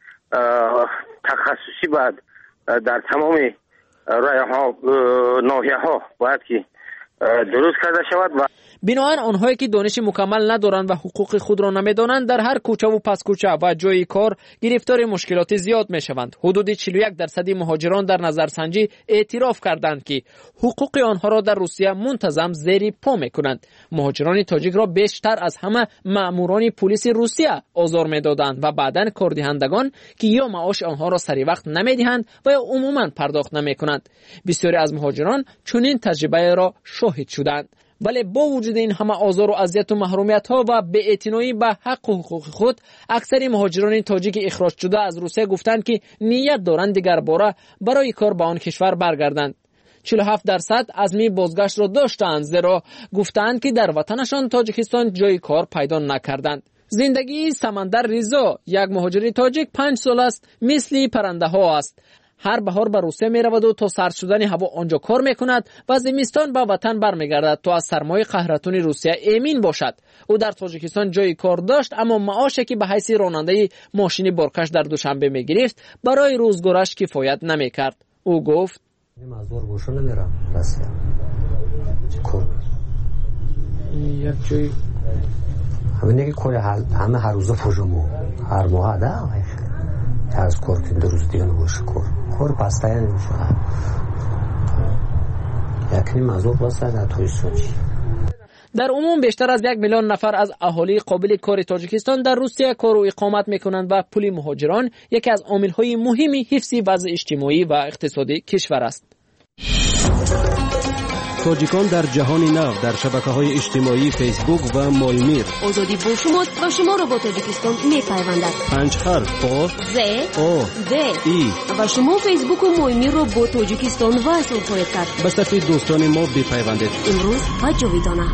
تخصصی باید در تمام ناحیه ها باید که درست کرده شود و بنابراین آنهایی که دانش مکمل ندارند و حقوق خود را نمیدانند در هر کوچه و پس کوچه و جای کار گرفتار مشکلات زیاد میشوند. حدود چهل و یک درصد مهاجران در نظرسنجی اعتراف کردند که حقوق آنها را در روسیه منتظم زیر پا میکنند. مهاجران تاجیک را بیشتر از همه ماموران پلیس روسیه آزار میدادند و بعداً کاردهندگان که یا معاش آنها را سری وقت نمیدهند و یا عموما پرداخت نمیکنند. بسیاری از مهاجران چنین تجربه را شاهد شدند. ولی با وجود این همه آزار و اذیت و محرومیت ها و بی‌اعتنایی به حق و حقوق خود، اکثر مهاجران تاجیک اخراج شده از روسیه گفتند که نیت دارند دیگر باره برای کار به آن کشور برگردند. چهل و هفت درصد عزم بازگشت را داشتند، زیرا گفتند که در وطنشان تاجیکستان جای کار پیدا نکردند. زندگی سمندر رضا، یک مهاجر تاجیک پنج سال است، مثل پرنده ها است. هر بهار به روسیه می رود و تا سرد شدن هوا آنجا کار می کند و زمستان به وطن برمیگردد تا از سرمایه قهرتون روسیه ایمن باشد. او در تاجیکستان جای کار داشت، اما معاشی که به حیث راننده ماشین بارکش در دوشنبه می گرفت برای روزگارش کفایت نمی کرد. او گفت مزدور باشو نمیرم روسیه. کار یک جای همین که کار همه هر روزه فوجمو هر ماه ده از کار که دو روز دیگه نباشه کار کار پسته نمیشه یکنی مزور باسته در توی سوچی. در عموم بیشتر از یک میلیون نفر از اهالی قابل کار تاجیکستان در روسیه کار و اقامت میکنند و پول مهاجران یکی از عامل‌های مهمی حفظ وضع اجتماعی و اقتصادی کشور است. تاجیکان در جهان نو در شبکه‌های اجتماعی فیسبوک و مالمیر. آزادی با شما و شما را با تاجیکستان می‌پیوندد. پنج حرف آ ز آ د ای و شما فیسبوک و مالمیر را با تاجیکستان وصل خواهید کرد. به صفحه دوستان ما بپیوندید. امروز و جاویدانه.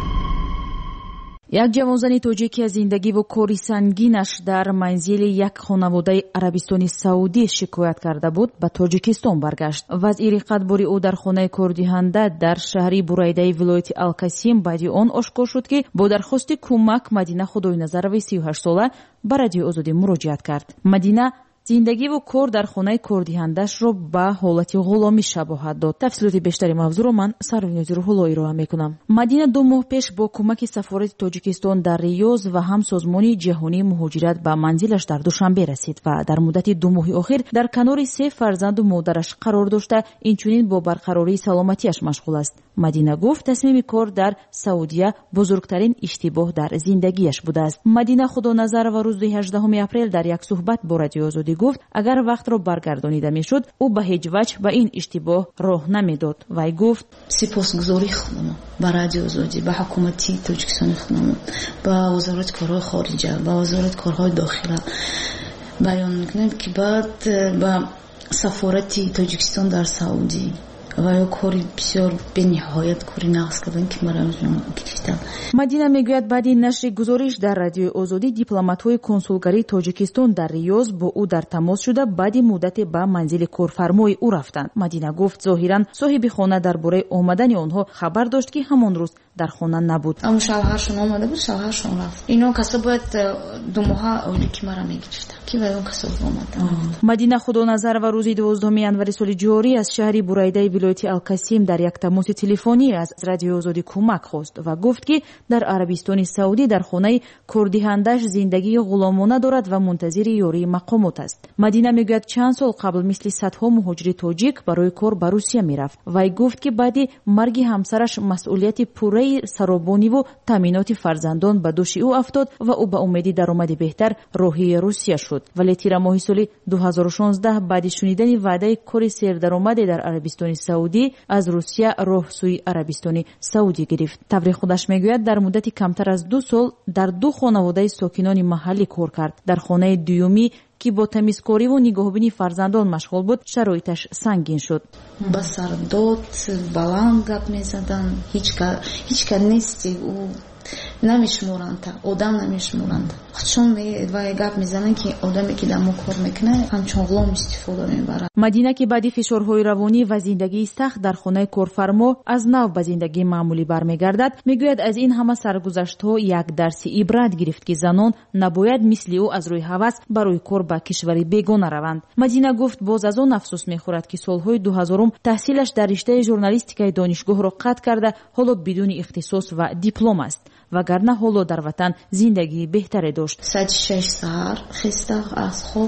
یک جوانزن توجیکی از زندگی و کاری سنگینش در منزل یک خانواده عربستان سعودی شکایت کرده بود به تاجیکستان برگشت. وضعیت قدباری او در خانه کردهنده در شهری بریده ولایت القصیم بعد آن آشکار شد که با درخواست کمک مدینه خدای نظروی سی و هشت ساله به رادیو آزادی مراجعت کرد. مدینه زندگی و کار در خانه کردهندش را به حالت غلامی شباهت داد. تفصیلات بیشتری موضوع را من سرونیازی روح‌الله ارائه میکنم. مدینه دو ماه پیش با کمک سفارت تاجیکستان در ریاض و هم سازمان جهانی مهاجرت به منزلش در دوشنبه رسید و در مدت دو ماه اخیر در کنار سه فرزند و مادرش قرار داشته اینچنین با برقراری سلامتیش مشغول است. مدینه گفت تصمیم کار در سعودیه بزرگترین اشتباه در زندگیش بوده است. مدینه خدا نظر و روز هجدهم اپریل در یک صحبت با رادیو آزادی گفت اگر وقت را برگردانیده میشد او به هیچ وجه به این اشتباه راه نمیداد. وی گفت سپاسگزاری خودم به رادیو آزادی، به حکومتی تاجیکستان خودم، به وزارت کارهای خارجه، به وزارت کارهای داخله بیان میکنم که بعد به سفارت تاجیکستان در سعودی و یا کاری بسیار به نهایت کاری نقص کردن که مرا گرفتن. مدینه میگوید بعد این نشر گزارش در رادیو آزادی دیپلمات‌های کنسولگری تاجیکستان در ریاض با او در تماس شده بعد مدت به منزل کارفرمای او رفتند. مدینه گفت ظاهرا صاحب خانه درباره آمدن آنها خبر داشت که همان روز در خانه نبود. اما شوهرشون آمده بود، شوهرشون رفت. اینا کسا باید دو ماه اولی که مرا میگرفتن که باید اون کسا آمدن. مدینه خدا نظر و روز دوازدهم ینوری سال جاری از شهری بریده ولایت القصیم در یک تماس تلفنی از رادیو آزادی کمک خواست و گفت که در عربستان سعودی در خانه کردهندش زندگی غلامانه دارد و منتظر یاری مقامات است. مدینه میگوید چند سال قبل مثل صدها مهاجر تاجیک برای کار به روسیه میرفت. وی گفت که بعد مرگ همسرش مسئولیت پوره سرابانی و تامینات فرزندان به دوش او افتاد و او به امید درآمد بهتر راهی روسیه شد. ولی تیر ماه سال دو هزار و شانزده بعد شنیدن وعده کار سردرآمد در عربستان سعودی از روسیه راه سوی عربستان سعودی گرفت. تبریک خودش میگوید در مدت کمتر از دو سال در دو خانواده ساکنان محلی کار کرد. در خانه دومی که با تمیزکاری و نگاهبینی فرزندان مشغول بود شرایطش سنگین شد. با سرداد بلند گپ میزدن، هیچ کار هیچ کار نیستی او نمیشمورند، آدم نمیشمورند. چون وای گپ میزنن که آدمی که دمو کار میکنه همچون غلام استفاده میبره. مدینه که بعد فشارهای روانی و زندگی سخت در خانه کارفرما از نو به زندگی معمولی برمیگردد، میگوید از این همه سرگذشت‌ها یک درس عبرت گرفت که زنان نباید مثل او از روی هوس برای کار به کشوری بیگانه روند. مدینه گفت باز از آن افسوس میخورد که سالهای دو هزارم تحصیلش در رشته ژورنالیستیکای دانشگاه را قطع کرده حالا بدون اختصاص و دیپلم است. وگرنه حالا در وطن زندگی بهتری داشت. ساعت شش سهر خسته از خواب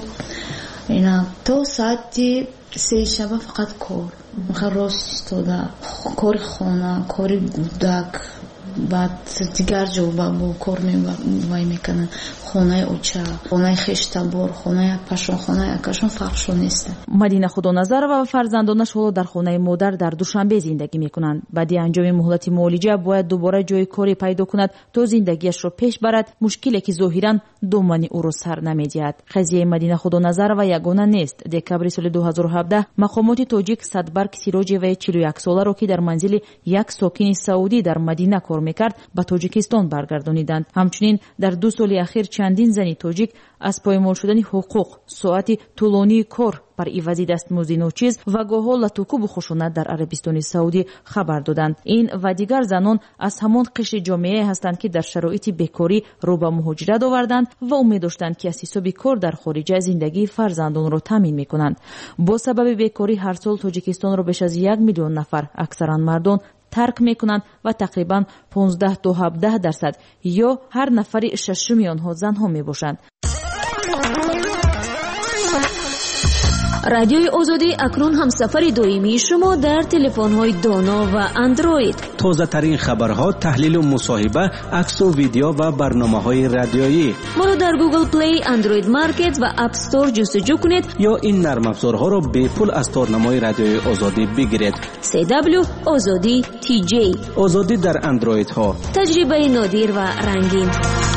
اینا تا ساعت سه شب فقط کار میخواد راست استاده کار خانه کار گودک بعد دیگر جو با کار می میکنن خانه اوچه خانه خشتبار خانه پشون خانه اکشون فرقشون نیست. مدینه خدا نظر و فرزندانش حالا در خانه مادر در دوشنبه زندگی میکنند. بعد انجام مهلت معالجه باید دوباره جای کاری پیدا کند تا زندگیش را پیش برد، مشکلی که ظاهرا دامن او را سر نمیدهد. قضیه مدینه خدا نظر و یگانه نیست. دکبر سال دو هزار و هفده مقامات تاجیک صدبرگ سیراجی و چهل و یک ساله را که در منزل یک ساکن سعودی در مدینه کار میکرد به تاجیکستان برگردانیدند. همچنین در دو سال اخیر چندین زنی تاجیک از پایمال شدن حقوق، ساعت طولانی کار بر عوض دستمزد ناچیز و گاه‌ها لطوکوب و خشونت در عربستان سعودی خبر دادند. این و دیگر زنان از همان قشر جامعه هستند که در شرایط بیکاری رو به مهاجرت آوردند و امید داشتند که از حساب کار در خارج زندگی فرزندان را تامین می‌کنند. با سبب بیکاری هر سال تاجیکستان را بیش از یک میلیون نفر اکثرا مردان ترک میکنند و تقریبا پانزده تا هفده درصد یا هر نفری ششم آنها زنها میباشند. رادیوی آزادی اکنون هم سفر دائمی شما در تلفن‌های دانا و اندروید. تازه ترین خبرها، تحلیل و مصاحبه، عکس و ویدیو و برنامه‌های رادیویی. ما رو در گوگل پلی، اندروید مارکت و اپ استور جستجو کنید یا این نرم افزارها را به پول از تارنمای رادیوی آزادی بگیرید. سی دبلیو آزادی تی جی. آزادی در اندروید ها. تجربه نادر و رنگین.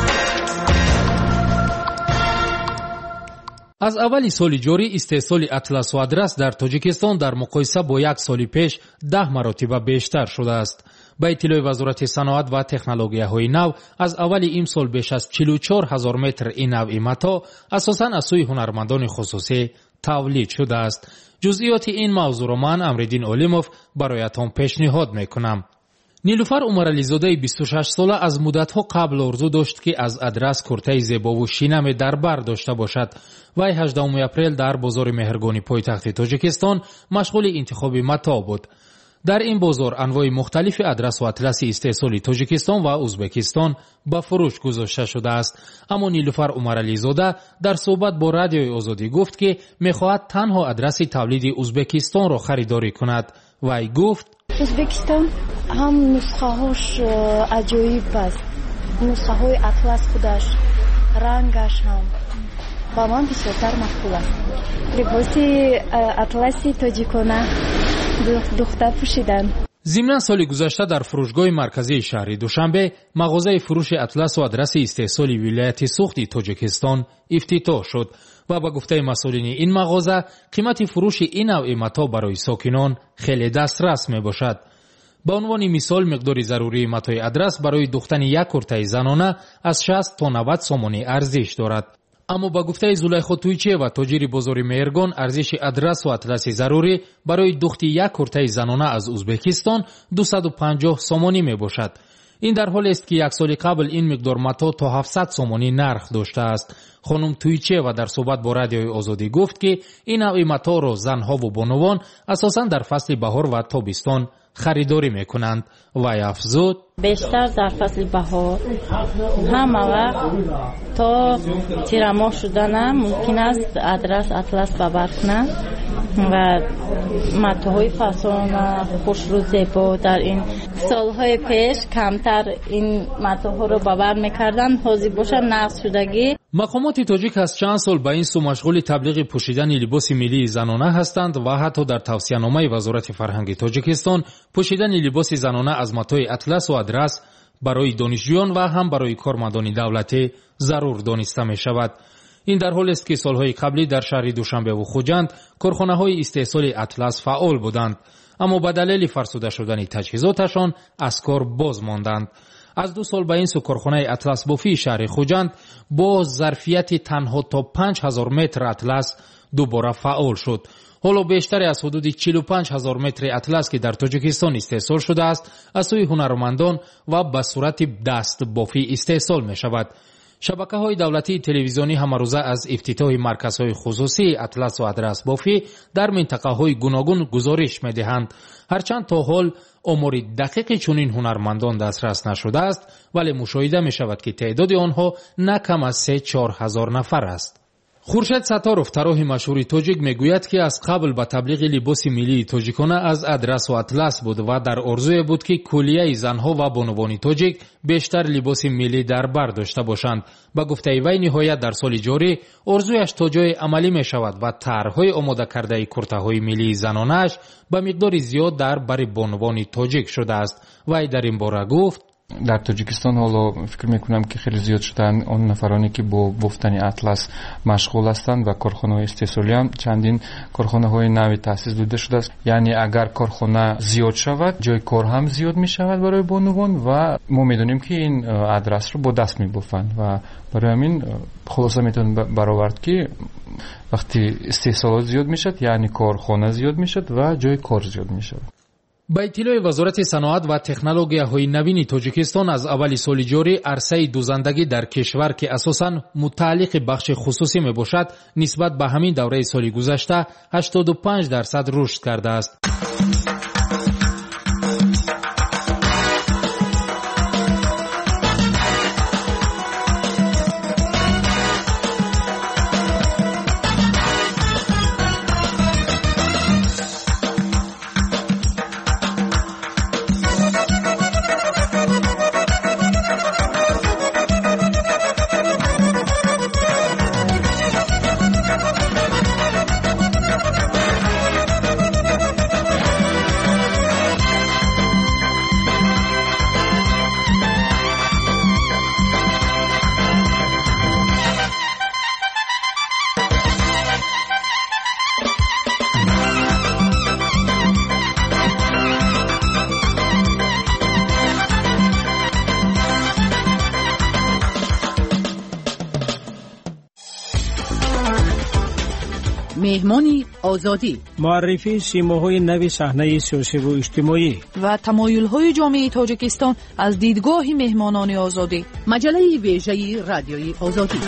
از اولی سال جاری استحصال اطلس و ادرس در تاجیکستان در مقایسه با یک سال پیش ده مراتب بیشتر شده است. با اطلاع وزارت صنعت و تکنولوژی‌های نو، از اولی این سال بیش از چهل و چهار هزار متر این نوع متا اساساً از سوی هنرمندان خصوصی تولید شده است. جزئیات این موضوع را من امردین اولیموف برایتان پیشنهاد میکنم. نیلوفر عمرعلیزاده بیست و شش ساله از مدت‌ها قبل آرزو داشت که از ادرس کرته زیبا و شینم در بر داشته باشد. وی هجدهم اپریل در بازار مهرگانی پایتخت تاجیکستان مشغول انتخاب متا بود. در این بازار انواع مختلف ادرس و اطلس استحصال تاجیکستان و ازبکستان به فروش گذاشته شده است. اما نیلوفر عمرعلیزاده در صحبت با رادیوی آزادی گفت که می‌خواهد تنها ادرس تولید ازبکستان را خریداری کند. وی گفت: ازبکستان هم نسخه هاش عجایب است. نسخه های اطلس خودش، رنگش هم با من بسیارتر مقبول است. لباسی اطلسی تاجیکانه دختر پوشیدن. ضمن سال گذشته در فروشگاه مرکزی شهر دوشنبه مغازه فروش اطلس و ادرس استحصال ولایت سوخت تاجیکستان افتتاح شد و با گفته مسئولین این مغازه قیمت فروش این نوع متا برای ساکنان خیلی دسترس می باشد. به عنوان مثال مقدار ضروری متای ادرس برای دوختن یک کرته زنانه از شصت تا نود سومانی ارزش دارد. اما با گفته زلیخا تویچه و تاجر بازار مهرگان ارزش ادرس و اطلس ضروری برای دوخت یک کرته زنانه از ازبکستان دویست و پنجاه سومانی می باشد. این در حالی است که یک سال قبل این مقدار متا تا هفتصد سومانی نرخ داشته است. خانم تویچه و در صحبت با رادیوی آزادی گفت که این نوع متا را زنها و بانوان اساساً در فصل بهار و تابستان خریداری میکنند. و افزود: بیشتر در فصل بهار همه وقت تا تیر ماه شدن ممکن است ادرس اطلس ببر کنند و متاهای فسان خوش رو زیبا در این سالهای پیش کمتر این متاها رو ببر میکردن، حاضر باشن نقص شدگی. مقامات تاجیک از چند سال به این سو مشغول تبلیغ پوشیدن لباس ملی زنانه هستند و حتی در توصیه‌نامه وزارت فرهنگ تاجیکستان پوشیدن لباس زنانه از متای اطلس و ادرس برای دانشجویان و هم برای کارمندان دولتی ضرور دانسته می شود. این در حالی است که سالهای قبلی در شهر دوشنبه و خوجند کارخانه‌های استحصال اطلس فعال بودند، اما به دلیل فرسوده شدن تجهیزاتشان از کار باز ماندند. از دو سال به این سو کارخانه اطلس بافی شهر خوجند با ظرفیت تنها تا پنج هزار متر اطلس دوباره فعال شد. حالا بیشتر از حدود چهل و پنج هزار متر اطلس که در تاجیکستان استحصال شده است از سوی هنرمندان و به صورت دست بافی استحصال می شود. شبکه های دولتی تلویزیونی هم روزه از افتتاح مرکزهای خصوصی اطلس و ادرس بافی در منطقه های گوناگون گزارش می دهند. هرچند تا حال امور دقیق چنین هنرمندان دسترس نشده است، ولی مشاهده می شود که تعداد آنها نه کم از سه چهار هزار نفر است. خورشید ستاروف طراح مشهور تاجیک میگوید که از قبل به تبلیغ لباس ملی تاجیکانه از ادرس و اطلس بود و در آرزوی بود که کلیه زنها و بانوان تاجیک بیشتر لباس ملی در بر داشته باشند. با گفته وی نهایت در سال جاری آرزویش تا جای عملی می شود و طرح‌های آماده کرده کرته‌های ملی زنانش به مقدار زیاد در بر بانوان تاجیک شده است. وی در این باره گفت: در تاجیکستان حالا فکر میکنم که خیلی زیاد شدن آن نفرانی که با بافتن اطلس مشغول هستند و کارخانه‌های استحصالی هم چندین کارخانه‌های نوی تأسیس داده شده است. یعنی اگر کارخانه زیاد شود جای کار هم زیاد می شود برای بانوان و ما میدونیم که این ادرس رو با دست میبافند و برای همین خلاصه میتونیم برآورد که وقتی استحصالات زیاد میشد یعنی کارخانه زیاد میشد و جای کار زیاد میشد. با اطلاع وزارت صنعت و تکنولوژی‌های نوین تاجیکستان از اول سال جاری عرصه دوزندگی در کشور که اساساً متعلق بخش خصوصی می باشد نسبت به همین دوره سال گذشته هشتاد و پنج درصد رشد کرده است. مهمانی آزادی، معرفی سیماهای نو صحنه سیاسی و اجتماعی و تمایل‌های جامعه تاجیکستان از دیدگاه مهمانان آزادی. مجله ویژه رادیوی آزادی.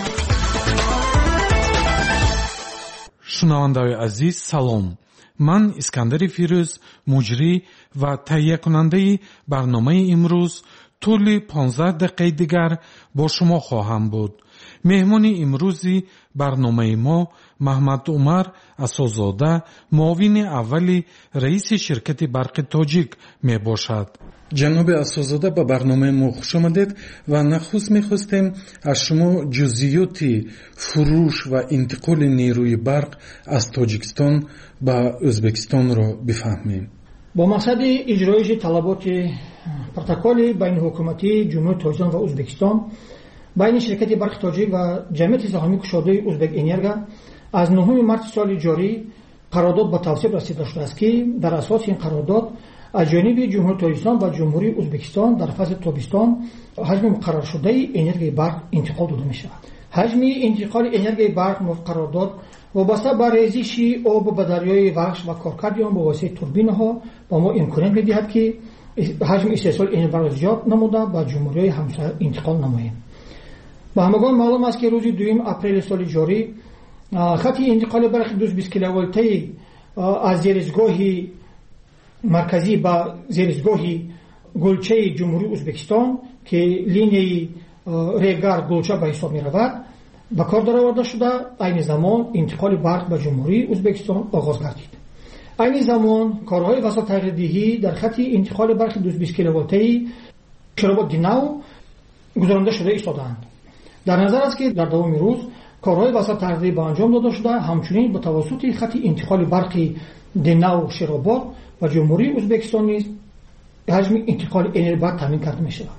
шунавандаҳои азиз салом. ман искандари фирӯз муҷрӣ ва таҳия кунандаи барномаи имрӯз тӯли понздаҳ дақиқаи дигар бо шумо хоҳам буд. меҳмони имрӯзи барномаи мо маҳмад умар асозода муовини аввали раиси ширкати барқи тоҷик мебошад. ҷаноби асозода ба барномаи мо хуш омадед ва нахуст мехостем аз шумо ҷузъиёти фурӯш ва интиқоли нерӯи барқ аз тоҷикистон ба ӯзбекистонро бифаҳмем. бо мақсади иҷроиши талаботи протоколи байниҳукуматии ҷумҳури тоҷикистон ва ӯзбекистон байни ширкати барқи тоҷик ва ҷамъияти саҳомии кушодаи ӯзбек энерго аз нӯҳуми марти соли ҷорӣ қарордод ба тавсиқ расида шудааст ки дар асоси ин қарордод аз ҷониби ҷумҳури тоҷикистон ва ҷумҳурии ӯзбекистон дар фасли тобистон ҳаҷми муқарраршудаи энергияи барқ интиқол дода мешавад. ҳаҷми интиқоли энергияи барқ қарордод вобаста ба резиши об ба дарёи вахш ва коркарди он бо воситаи турбинаҳо ба мо имконият медиҳад ки ҳаҷми истеҳсоли энергияи барқ зиёд намуда ба ҷумҳуриҳои ҳамсоя интиқол намоем. ба ҳамагон маълум аст ки рӯзи дуюм апрели соли ҷорӣ хати интиқоли барқи дуст бист киловолтаи аз зеристгоҳи марказӣ ба зеристгоҳи гулчаи ҷумҳурии ӯзбекистон ки линияи регар гулча ба ҳисоб меравад ба кор дароварда шуда айни замон интиқоли барқ ба ҷумҳурии ӯзбекистон оғоз гардид. айни замон корҳои васотағирдиҳӣ дар хати интиқоли барқи дуст бист киловолтаи широбод динав гузаронда шуда истодаанд. дар назар аст ки дар давоми рӯз корҳои васотағирдиҳӣ ба анҷом дода шуда ҳамчунин ба тавассути хати интиқоли барқи динав широбод ва ҷумҳурии ӯзбекистон низ ҳаҷми интиқоли энергия барқ таъмин карда мешавад.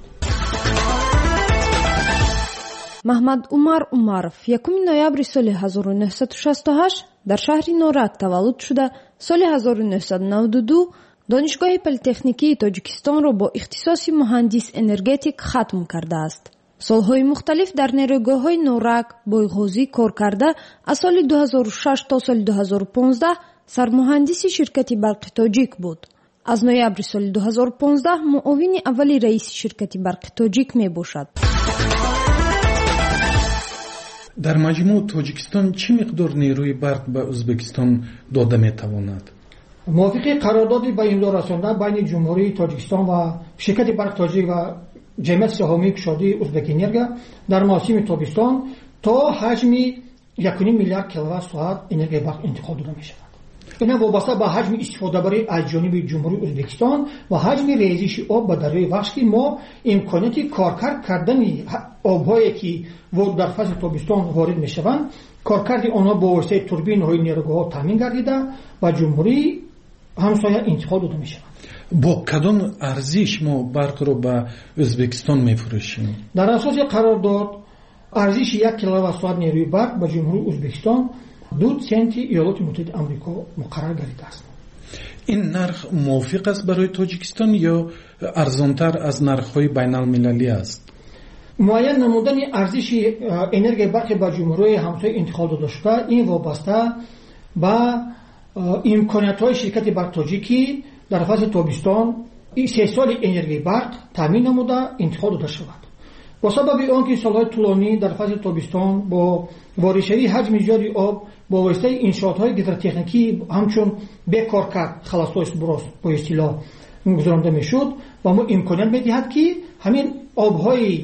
маҳмад умар умаров якуми ноябри соли ҳазору нуҳсаду шасту ҳашт дар шаҳри норак таваллуд шуда соли ҳазору нуҳсаду навду ду донишгоҳи политехникии тоҷикистонро бо ихтисоси муҳандис энергетик хатм кардааст. солҳои мухталиф дар нерӯйгоҳҳои норак бойғозӣ кор карда аз соли ду ҳазору шаш то соли ду ҳазору понздаҳ сармуҳандиси ширкати барқи тоҷик буд. аз ноябри соли ду ҳазору понздаҳ муовини аввали раиси ширкати барқи тоҷик мебошад. дар маҷмӯъ тоҷикистон чӣ миқдор нерӯи барқ ба ӯзбекистон дода метавонад? мувофиқи қарордоди ба имзо расонда байни ҷумҳурии тоҷикистон ва ширкати барқи тоҷик ва ҷамъияти саҳомии кушодаи ӯзбек энерго дар мавсими тобистон то ҳаҷми якуним миллиард киловатт соат энергияи барқ интиқол дода мешавад. ина вобаста ба ҳаҷми истифодабарӣ аз ҷониби ҷумҳурии ӯзбекистон ва ҳаҷми резиши об ба дарёи вахш ки мо имконияти коркард кардани обҳое ки дар фасли тобистон ворид мешаванд коркарди онҳо бо воситаи турбинаҳои нерӯгоҳҳо таъмин гардида ба ҷумҳурии ҳамсоя интиқол дода мешавад. бо кадом арзиш мо барқро ба ӯзбекистон мефурӯшем? дар асоси қарордод арзиши як киловатт соат нерӯи барқ ба ҷумҳурии ӯзбекистон ду сенти иёлоти муттаҳидаи амрико муқаррар гардидааст. ин нарх мувофиқ аст барои тоҷикистон ё арзонтар аз нархҳои байналмилалӣ аст? муайян намудани арзиши энергияи барқи ба ҷумҳурии ҳамсояи интиқол дода шуда ин вобаста ба имкониятҳои ширкати барқи тоҷик ки дар фасли тобистон истеҳсоли энергияи барқ таъмин намуда интиқол дода шавад. бо сабаби он ки солҳои тӯлонӣ дар фасли тобистон бо воридшавии ҳаҷми зиёди об бо воситаи иншоотҳои гидротехникӣ ҳамчун бекор кард халасои сброс бо истилоҳ гузаронда мешуд ва мо имконият медиҳад ки ҳамин обҳои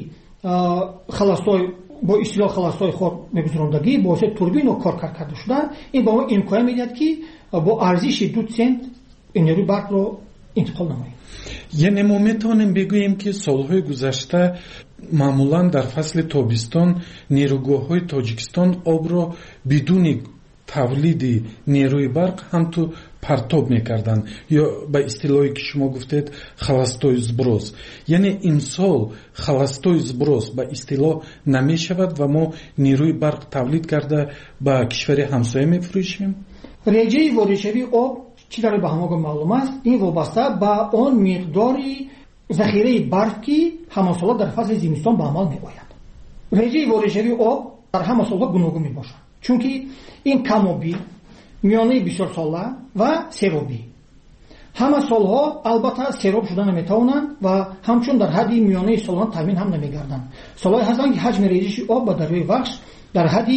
халасой бо истилоҳ халасои хор мегузарондагӣ бо воситаи турбину кор карда шуда ин ба мо имконият медиҳад ки бо арзиши ду цент энергияи барқро интиқол намоем. яъне мо метавонем бигӯем ки солҳои гузашта маъмулан дар фасли тобистон нерӯгоҳҳои тоҷикистон обро бидуни тавлиди нерӯи барқ ҳамту партоб мекарданд ё ба истилоҳе ки шумо гуфтед халастои сброс. яъне имсол халастои сброс ба истилоҳ намешавад ва мо нерӯи барқ тавлид карда ба кишвари ҳамсоя мефурӯшем. реҷаи воридшавии об чӣ дар ба ҳамагон маълум аст ин вобаста ба он миқдори захираи барқ ки ҳамасола дар фасли зимистон ба амал меояд. реҷаи воридшавии об дар ҳама солҳо гуногун мебошад чунки ин камоби میانه بسیار ساله و سیرابی. همه سالها البته سیراب شده نمیتوانند و همچون در حد میانه سالان تامین هم نمیگردند. سالهای هستند که حجم ریزش آب به دریای وخش در حد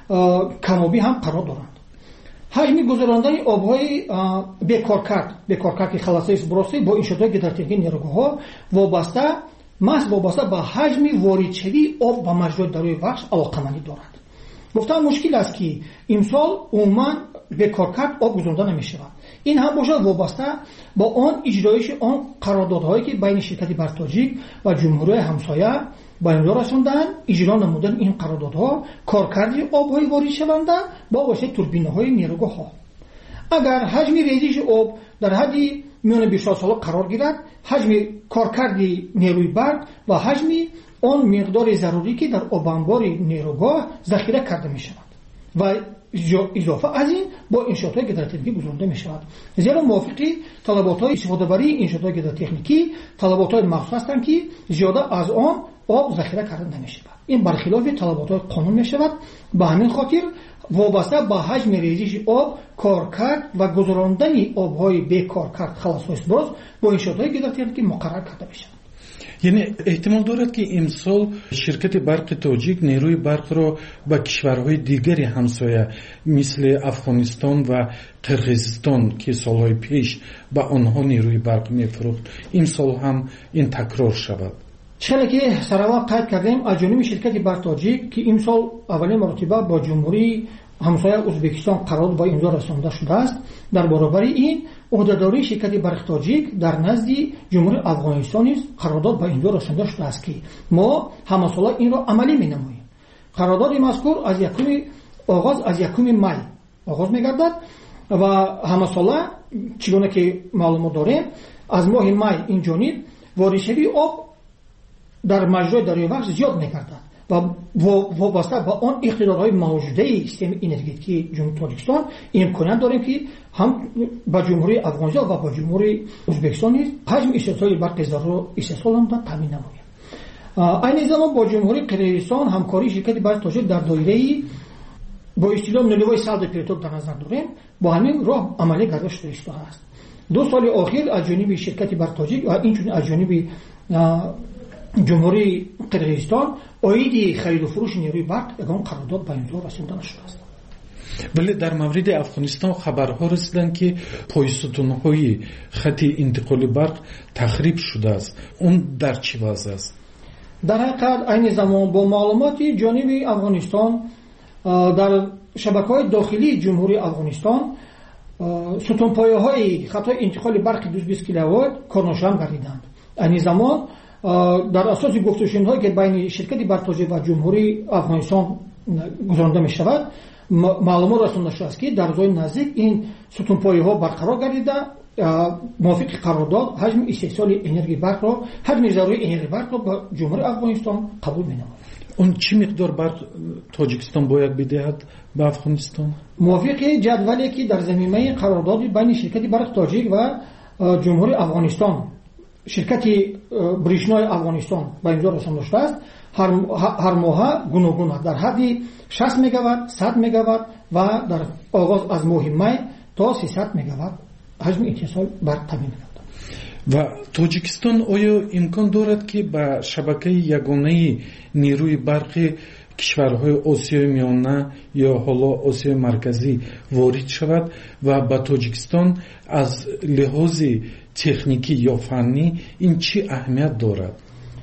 کمابی هم قرار دارند. حجم گذراندن آبهای بکارکرد بکارکرد که خلاصه است براستی با انشاءات گیدراتیکی نیروگاه‌ها وابسته محض وابسته به حجم واردشوی آب به مجرای دریای وخش علاقه‌مندی دارد. گفتم مشکل است که امسال عموما بکارکرد آب گذرانده نمی‌شود. این هم باشد وابسته با آن اجرایش آن قراردادهایی که بین شرکت برتاجیک و جمهوری همسایه با امضا رساندند. اجرا نمودن این قراردادها کارکرد آب‌های وارد شونده با واسطه توربین‌های نیروگاه‌ها. اگر حجم ریزش آب در حد میان بیست سال قرار گیرد، حجم کارکرد نیروی برق و حجم آن مقدار ضروری که در آب انبار نیروگاه ذخیره کرده می‌شود و اضافه از این با انشاءات گیدراتکنیکی گذرانده می‌شود. زیرا موافقی طلبات‌های استفاده بری انشاءات گیدراتکنیکی طلبات‌های مخصوص هستند که زیاده از آن آب ذخیره کرده نمی‌شود. این برخلاف طلبات‌های قانون می‌شود. به همین خاطر وابسته به حجم ریزش آب کارکرد و گذراندن آب‌های بیکارکرد خلاص باز با انشاءات گیدراتکنیکی مقرر کرده می‌شود. یعنی احتمال دارد که امسال شرکت برق تاجیک نیروی برق را به کشورهای دیگری همسایه مثل افغانستان و قرقیزستان که سالهای پیش به آنها نیروی برق می‌فروخت امسال هم این تکرار شود. چرا که سراوا قید کردیم از جانب شرکت برق تاجیک که امسال اولین مرتبه با جمهوری همسایه ازبکستان قرارداد با امضا رسانده شده است. در برابر این عهدهداری شرکت برق تاجیک در نزد جمهوری افغانستان نیز قرارداد با امضا رسانده شده است که ما همه ساله این را عملی می‌نماییم. قرارداد مذکور از یکم آغاز از یکم می آغاز می‌گردد و همه ساله چگونه که معلومات داریم از ماه می این جانب واردشوی آب در مجرای دریای وخش زیاد می‌گردد و وابسته با آن اقتدارهای موجوده سیستم انرژتیکی جمهوری تاجیکستان امکانات داریم که هم با جمهوری افغانستان و با جمهوری ازبکستان نیز حجم استهلاک برق ضرورت استحصال هم تامین نماییم. این زمان با جمهوری قرقیزستان همکاری شرکت برق تاجیک در دایره با استفاده نلوای سالد پریتوب در نظر داریم. با همین راه عملی گردش شده است. دو سال اخیر از جانب شرکت برق تاجیک و اینچنین از جانب جمهوری قرقیزستان عاید خرید و فروش نیروی برق یگان قرارداد به امضا رسانده شده است. ولی در مورد افغانستان خبرها رسیدند که پایستون‌های خط انتقال برق تخریب شده است. اون در چه وضع است؟ در حقیقت این زمان با معلومات جانب افغانستان در شبکه‌های داخلی جمهوری افغانستان ستونپایه‌های خط انتقال برق دویست و بیست کیلووات کارنشان گردیدند. این زمان در اساس گفتگوهای که بین شرکت برق تاجیک و جمهوری افغانستان گذرانده می شود معلومات رسانده شده است که در روزهای نزدیک این ستونپایه‌ها برقرار گردیده موافق قرارداد حجم استحصال انرژی برق را حجم ضروری انرژی برق را با جمهوری افغانستان قبول می نماید. اون چه مقدار برق تاجیکستان باید بدهد به افغانستان؟ موافق جدولی که در زمینه قرارداد بین شرکت برق تاجیک و جمهوری افغانستان شرکت بریشنای افغانستان با امضا رسانده شده است هر هر ماه گوناگون در حد شصت مگاوات صد مگاوات و در آغاز از ماه می تا سیصد مگاوات حجم اتصال برق تامین می‌کند. و تاجیکستان آیا امکان دارد که به شبکه یگانه نیروی برق کشورهای آسیای میانه یا حالا آسیای مرکزی وارد شود و به تاجیکستان از لحاظ تکنیکی یا فنی این چی اهمیت دارد؟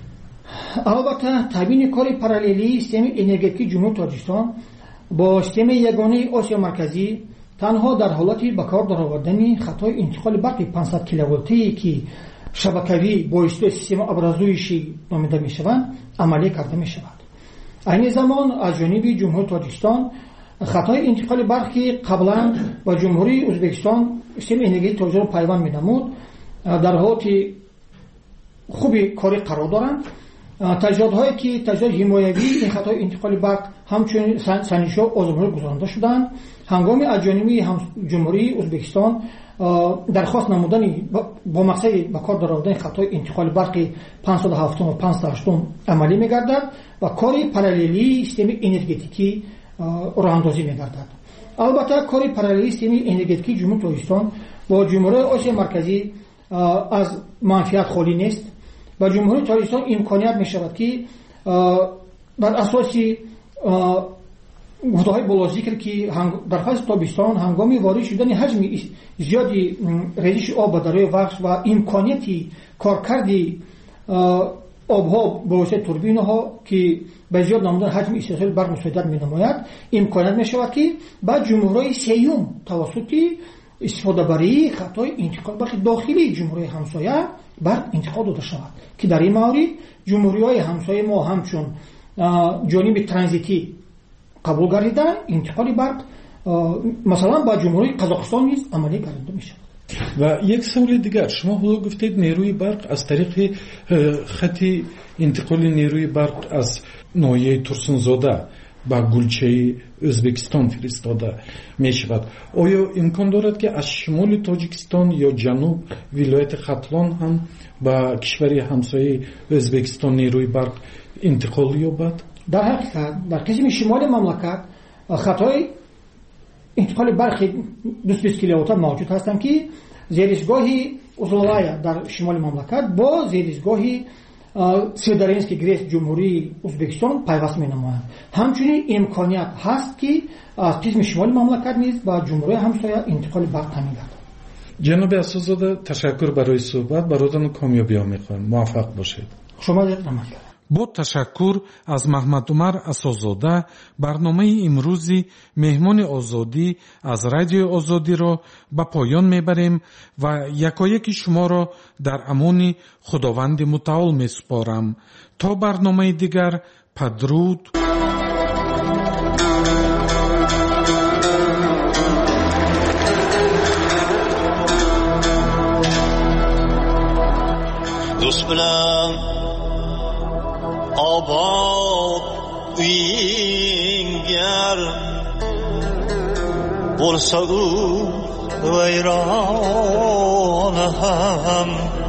البته تامین کار پاراللی سیستم انرژتیکی جمهوری تاجیکستان با سیستم یگانه آسیا مرکزی تنها در حالتی به کار درآوردن خطای انتقال برق پانصد کیلوولتی که شبکه‌ای با استفاده سیستم ابرازویشی نامیده میشوند عملی کرده میشود. این زمان از جانب جمهوری تاجیکستان خطای انتقال برق که قبلا با جمهوری ازبکستان سیستم انرژی تاجیک را پیوند می‌نمود در حالتی خوبی کاری قرار دارند. تجهیزات‌هایی که تجهیزات حمایوی این خطای انتقال برق همچنین سنجش‌ها آزمایش گذرانده شدند. هنگام از جانب جمهوری ازبکستان درخواست نمودن با مقصد به کار درآوردن خطای انتقال برق پانصد و هفت و پانصد و هشت عملی می‌گردد و کاری پاراللی سیستم انرژتیکی راه اندازی می‌گردد. البته کاری پارالیست یعنی انرژتیکی جمهوری تاجیکستان با جمهوری آسیا مرکزی از منفیت خالی نیست و جمهوری تاجیکستان امکانیت می شود که بر اساس گفته‌های بالا ذکر که در فصل تابستان هنگام وارد شدن حجم زیادی ریزش آب به دریای وخش و امکانیتی کارکرد آبها با واسطه توربین‌ها که به زیاد نمودن حجم استحصال برق مساعدت می‌نماید امکانیت می‌شود که بعد جمهوری سیوم توسط استفاده برای خطای انتقال برق داخلی جمهوری همسایه برق انتقال داده شود که در این مورد جمهوری‌های همسایه ما همچون جانب ترانزیتی قبول گردیده انتقال برق مثلا با جمهوری قزاقستان نیز عملی گردیده می‌شود. و یک سوال دیگر، شما حالا گفتید نیروی برق از طریق خط انتقال نیروی برق از ناحیه ترسونزاده به گلچه ازبکستان فرستاده می شود. آیا امکان دارد که از شمال تاجیکستان یا جنوب ولایت ختلان هم به کشور همسایه ازبکستان نیروی برق انتقال یابد؟ در حقیقت در قسم شمال مملکت خطای انتقال برق دویست و بیست کیلووات موجود هستند که زیرسگاهی اوزلوایا در شمال مملکت با زیرسگاهی سیدارینسکی گریس جمهوری ازبکستان پیوست می‌نمایند. همچنین امکانیت هست که از قسم شمال مملکت نیز با جمهوری همسایه انتقال برق تامین گردد. جناب اساس‌زاده تشکر برای صحبت، براتون کامیابی می‌خوایم. موفق باشید. شما در نمایید. با تشکر از محمد عمر اساس‌زاده برنامه امروزی مهمان آزادی از رادیو آزادی را به پایان میبریم و یکایک شما را در امان خداوند متعال میسپارم. تا برنامه دیگر بدرود. دوست بلم آباد وینگر بولسا او ویران هم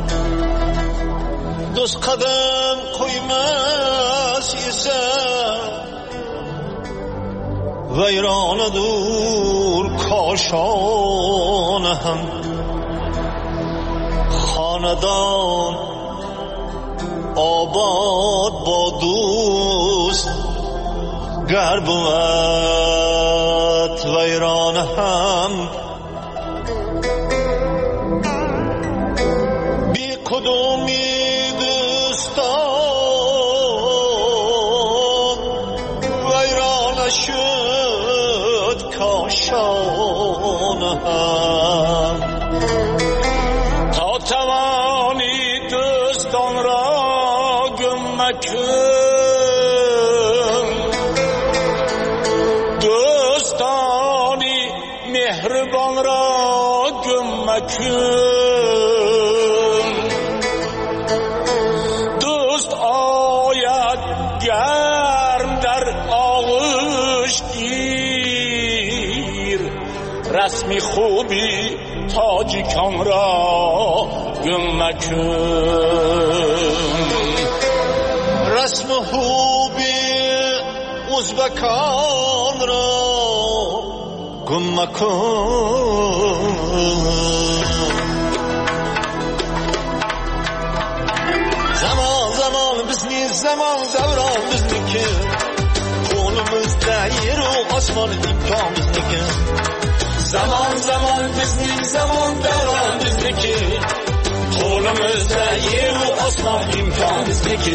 دوست قدم قویمز ایسه ویران دور کاشان هم خاندان آباد با دوست گر بود ویران هم بی کدومی دوستان ویران شد کاشان هم تا توانی دوستان را دوستانی مهربان را گم مکن دوست آید گرم در آغوش گیر رسمی خوبی تاجیکان را گم مکن رسم خوبی ازبکان را گم مکن زمان زمان بزنی زمان دوران بزنی که خونمuzda yeru osmon imkon bizniki زمان زمان بزنی زمان دوران بزنی qo'limizda yeru osmon imkon bizniki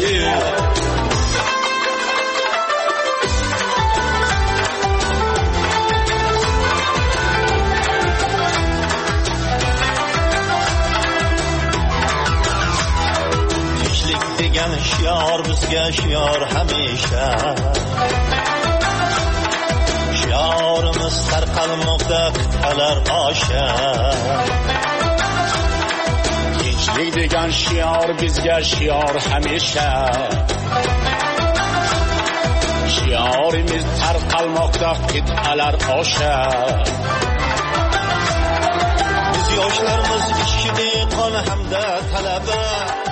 tinchlik degan shior bizga shior hamisha shiorimiz tarqalmoqda qit'alar osha tinchlik degan shior bizga shior hamisha shiorimiz tarqalmoqda qit'alar osha biz yoshlarimiz ichki qon hamda talaba